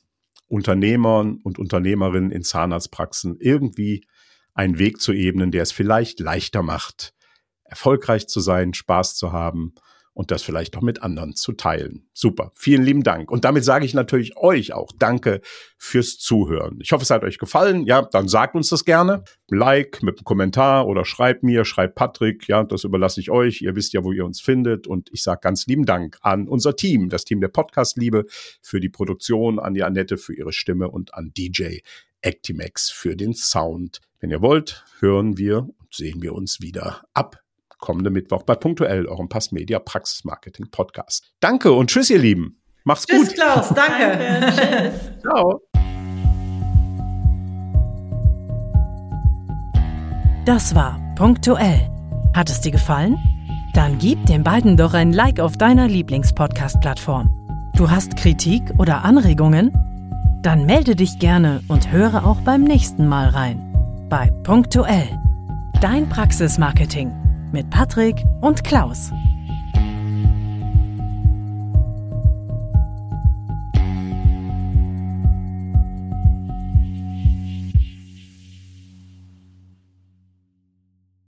Unternehmern und Unternehmerinnen in Zahnarztpraxen irgendwie einen Weg zu ebnen, der es vielleicht leichter macht, erfolgreich zu sein, Spaß zu haben und das vielleicht auch mit anderen zu teilen. Super, vielen lieben Dank. Und damit sage ich natürlich euch auch Danke fürs Zuhören. Ich hoffe, es hat euch gefallen. Ja, dann sagt uns das gerne. Like mit einem Kommentar oder schreibt Patrick. Ja, das überlasse ich euch. Ihr wisst ja, wo ihr uns findet. Und ich sage ganz lieben Dank an unser Team, das Team der Podcast-Liebe für die Produktion, an die Annette für ihre Stimme und an DJ Actimax für den Sound. Wenn ihr wollt, hören wir und sehen wir uns wieder ab kommende Mittwoch bei Punktuell, eurem Passmedia Praxis Marketing Podcast. Danke und tschüss, ihr Lieben. Macht's gut. Tschüss, Klaus. Danke. Tschüss. Ciao. Das war Punktuell. Hat es dir gefallen? Dann gib den beiden doch ein Like auf deiner Lieblingspodcast-Plattform. Du hast Kritik oder Anregungen? Dann melde dich gerne und höre auch beim nächsten Mal rein. Bei Punktuell. Dein Praxismarketing mit Patrick und Klaus.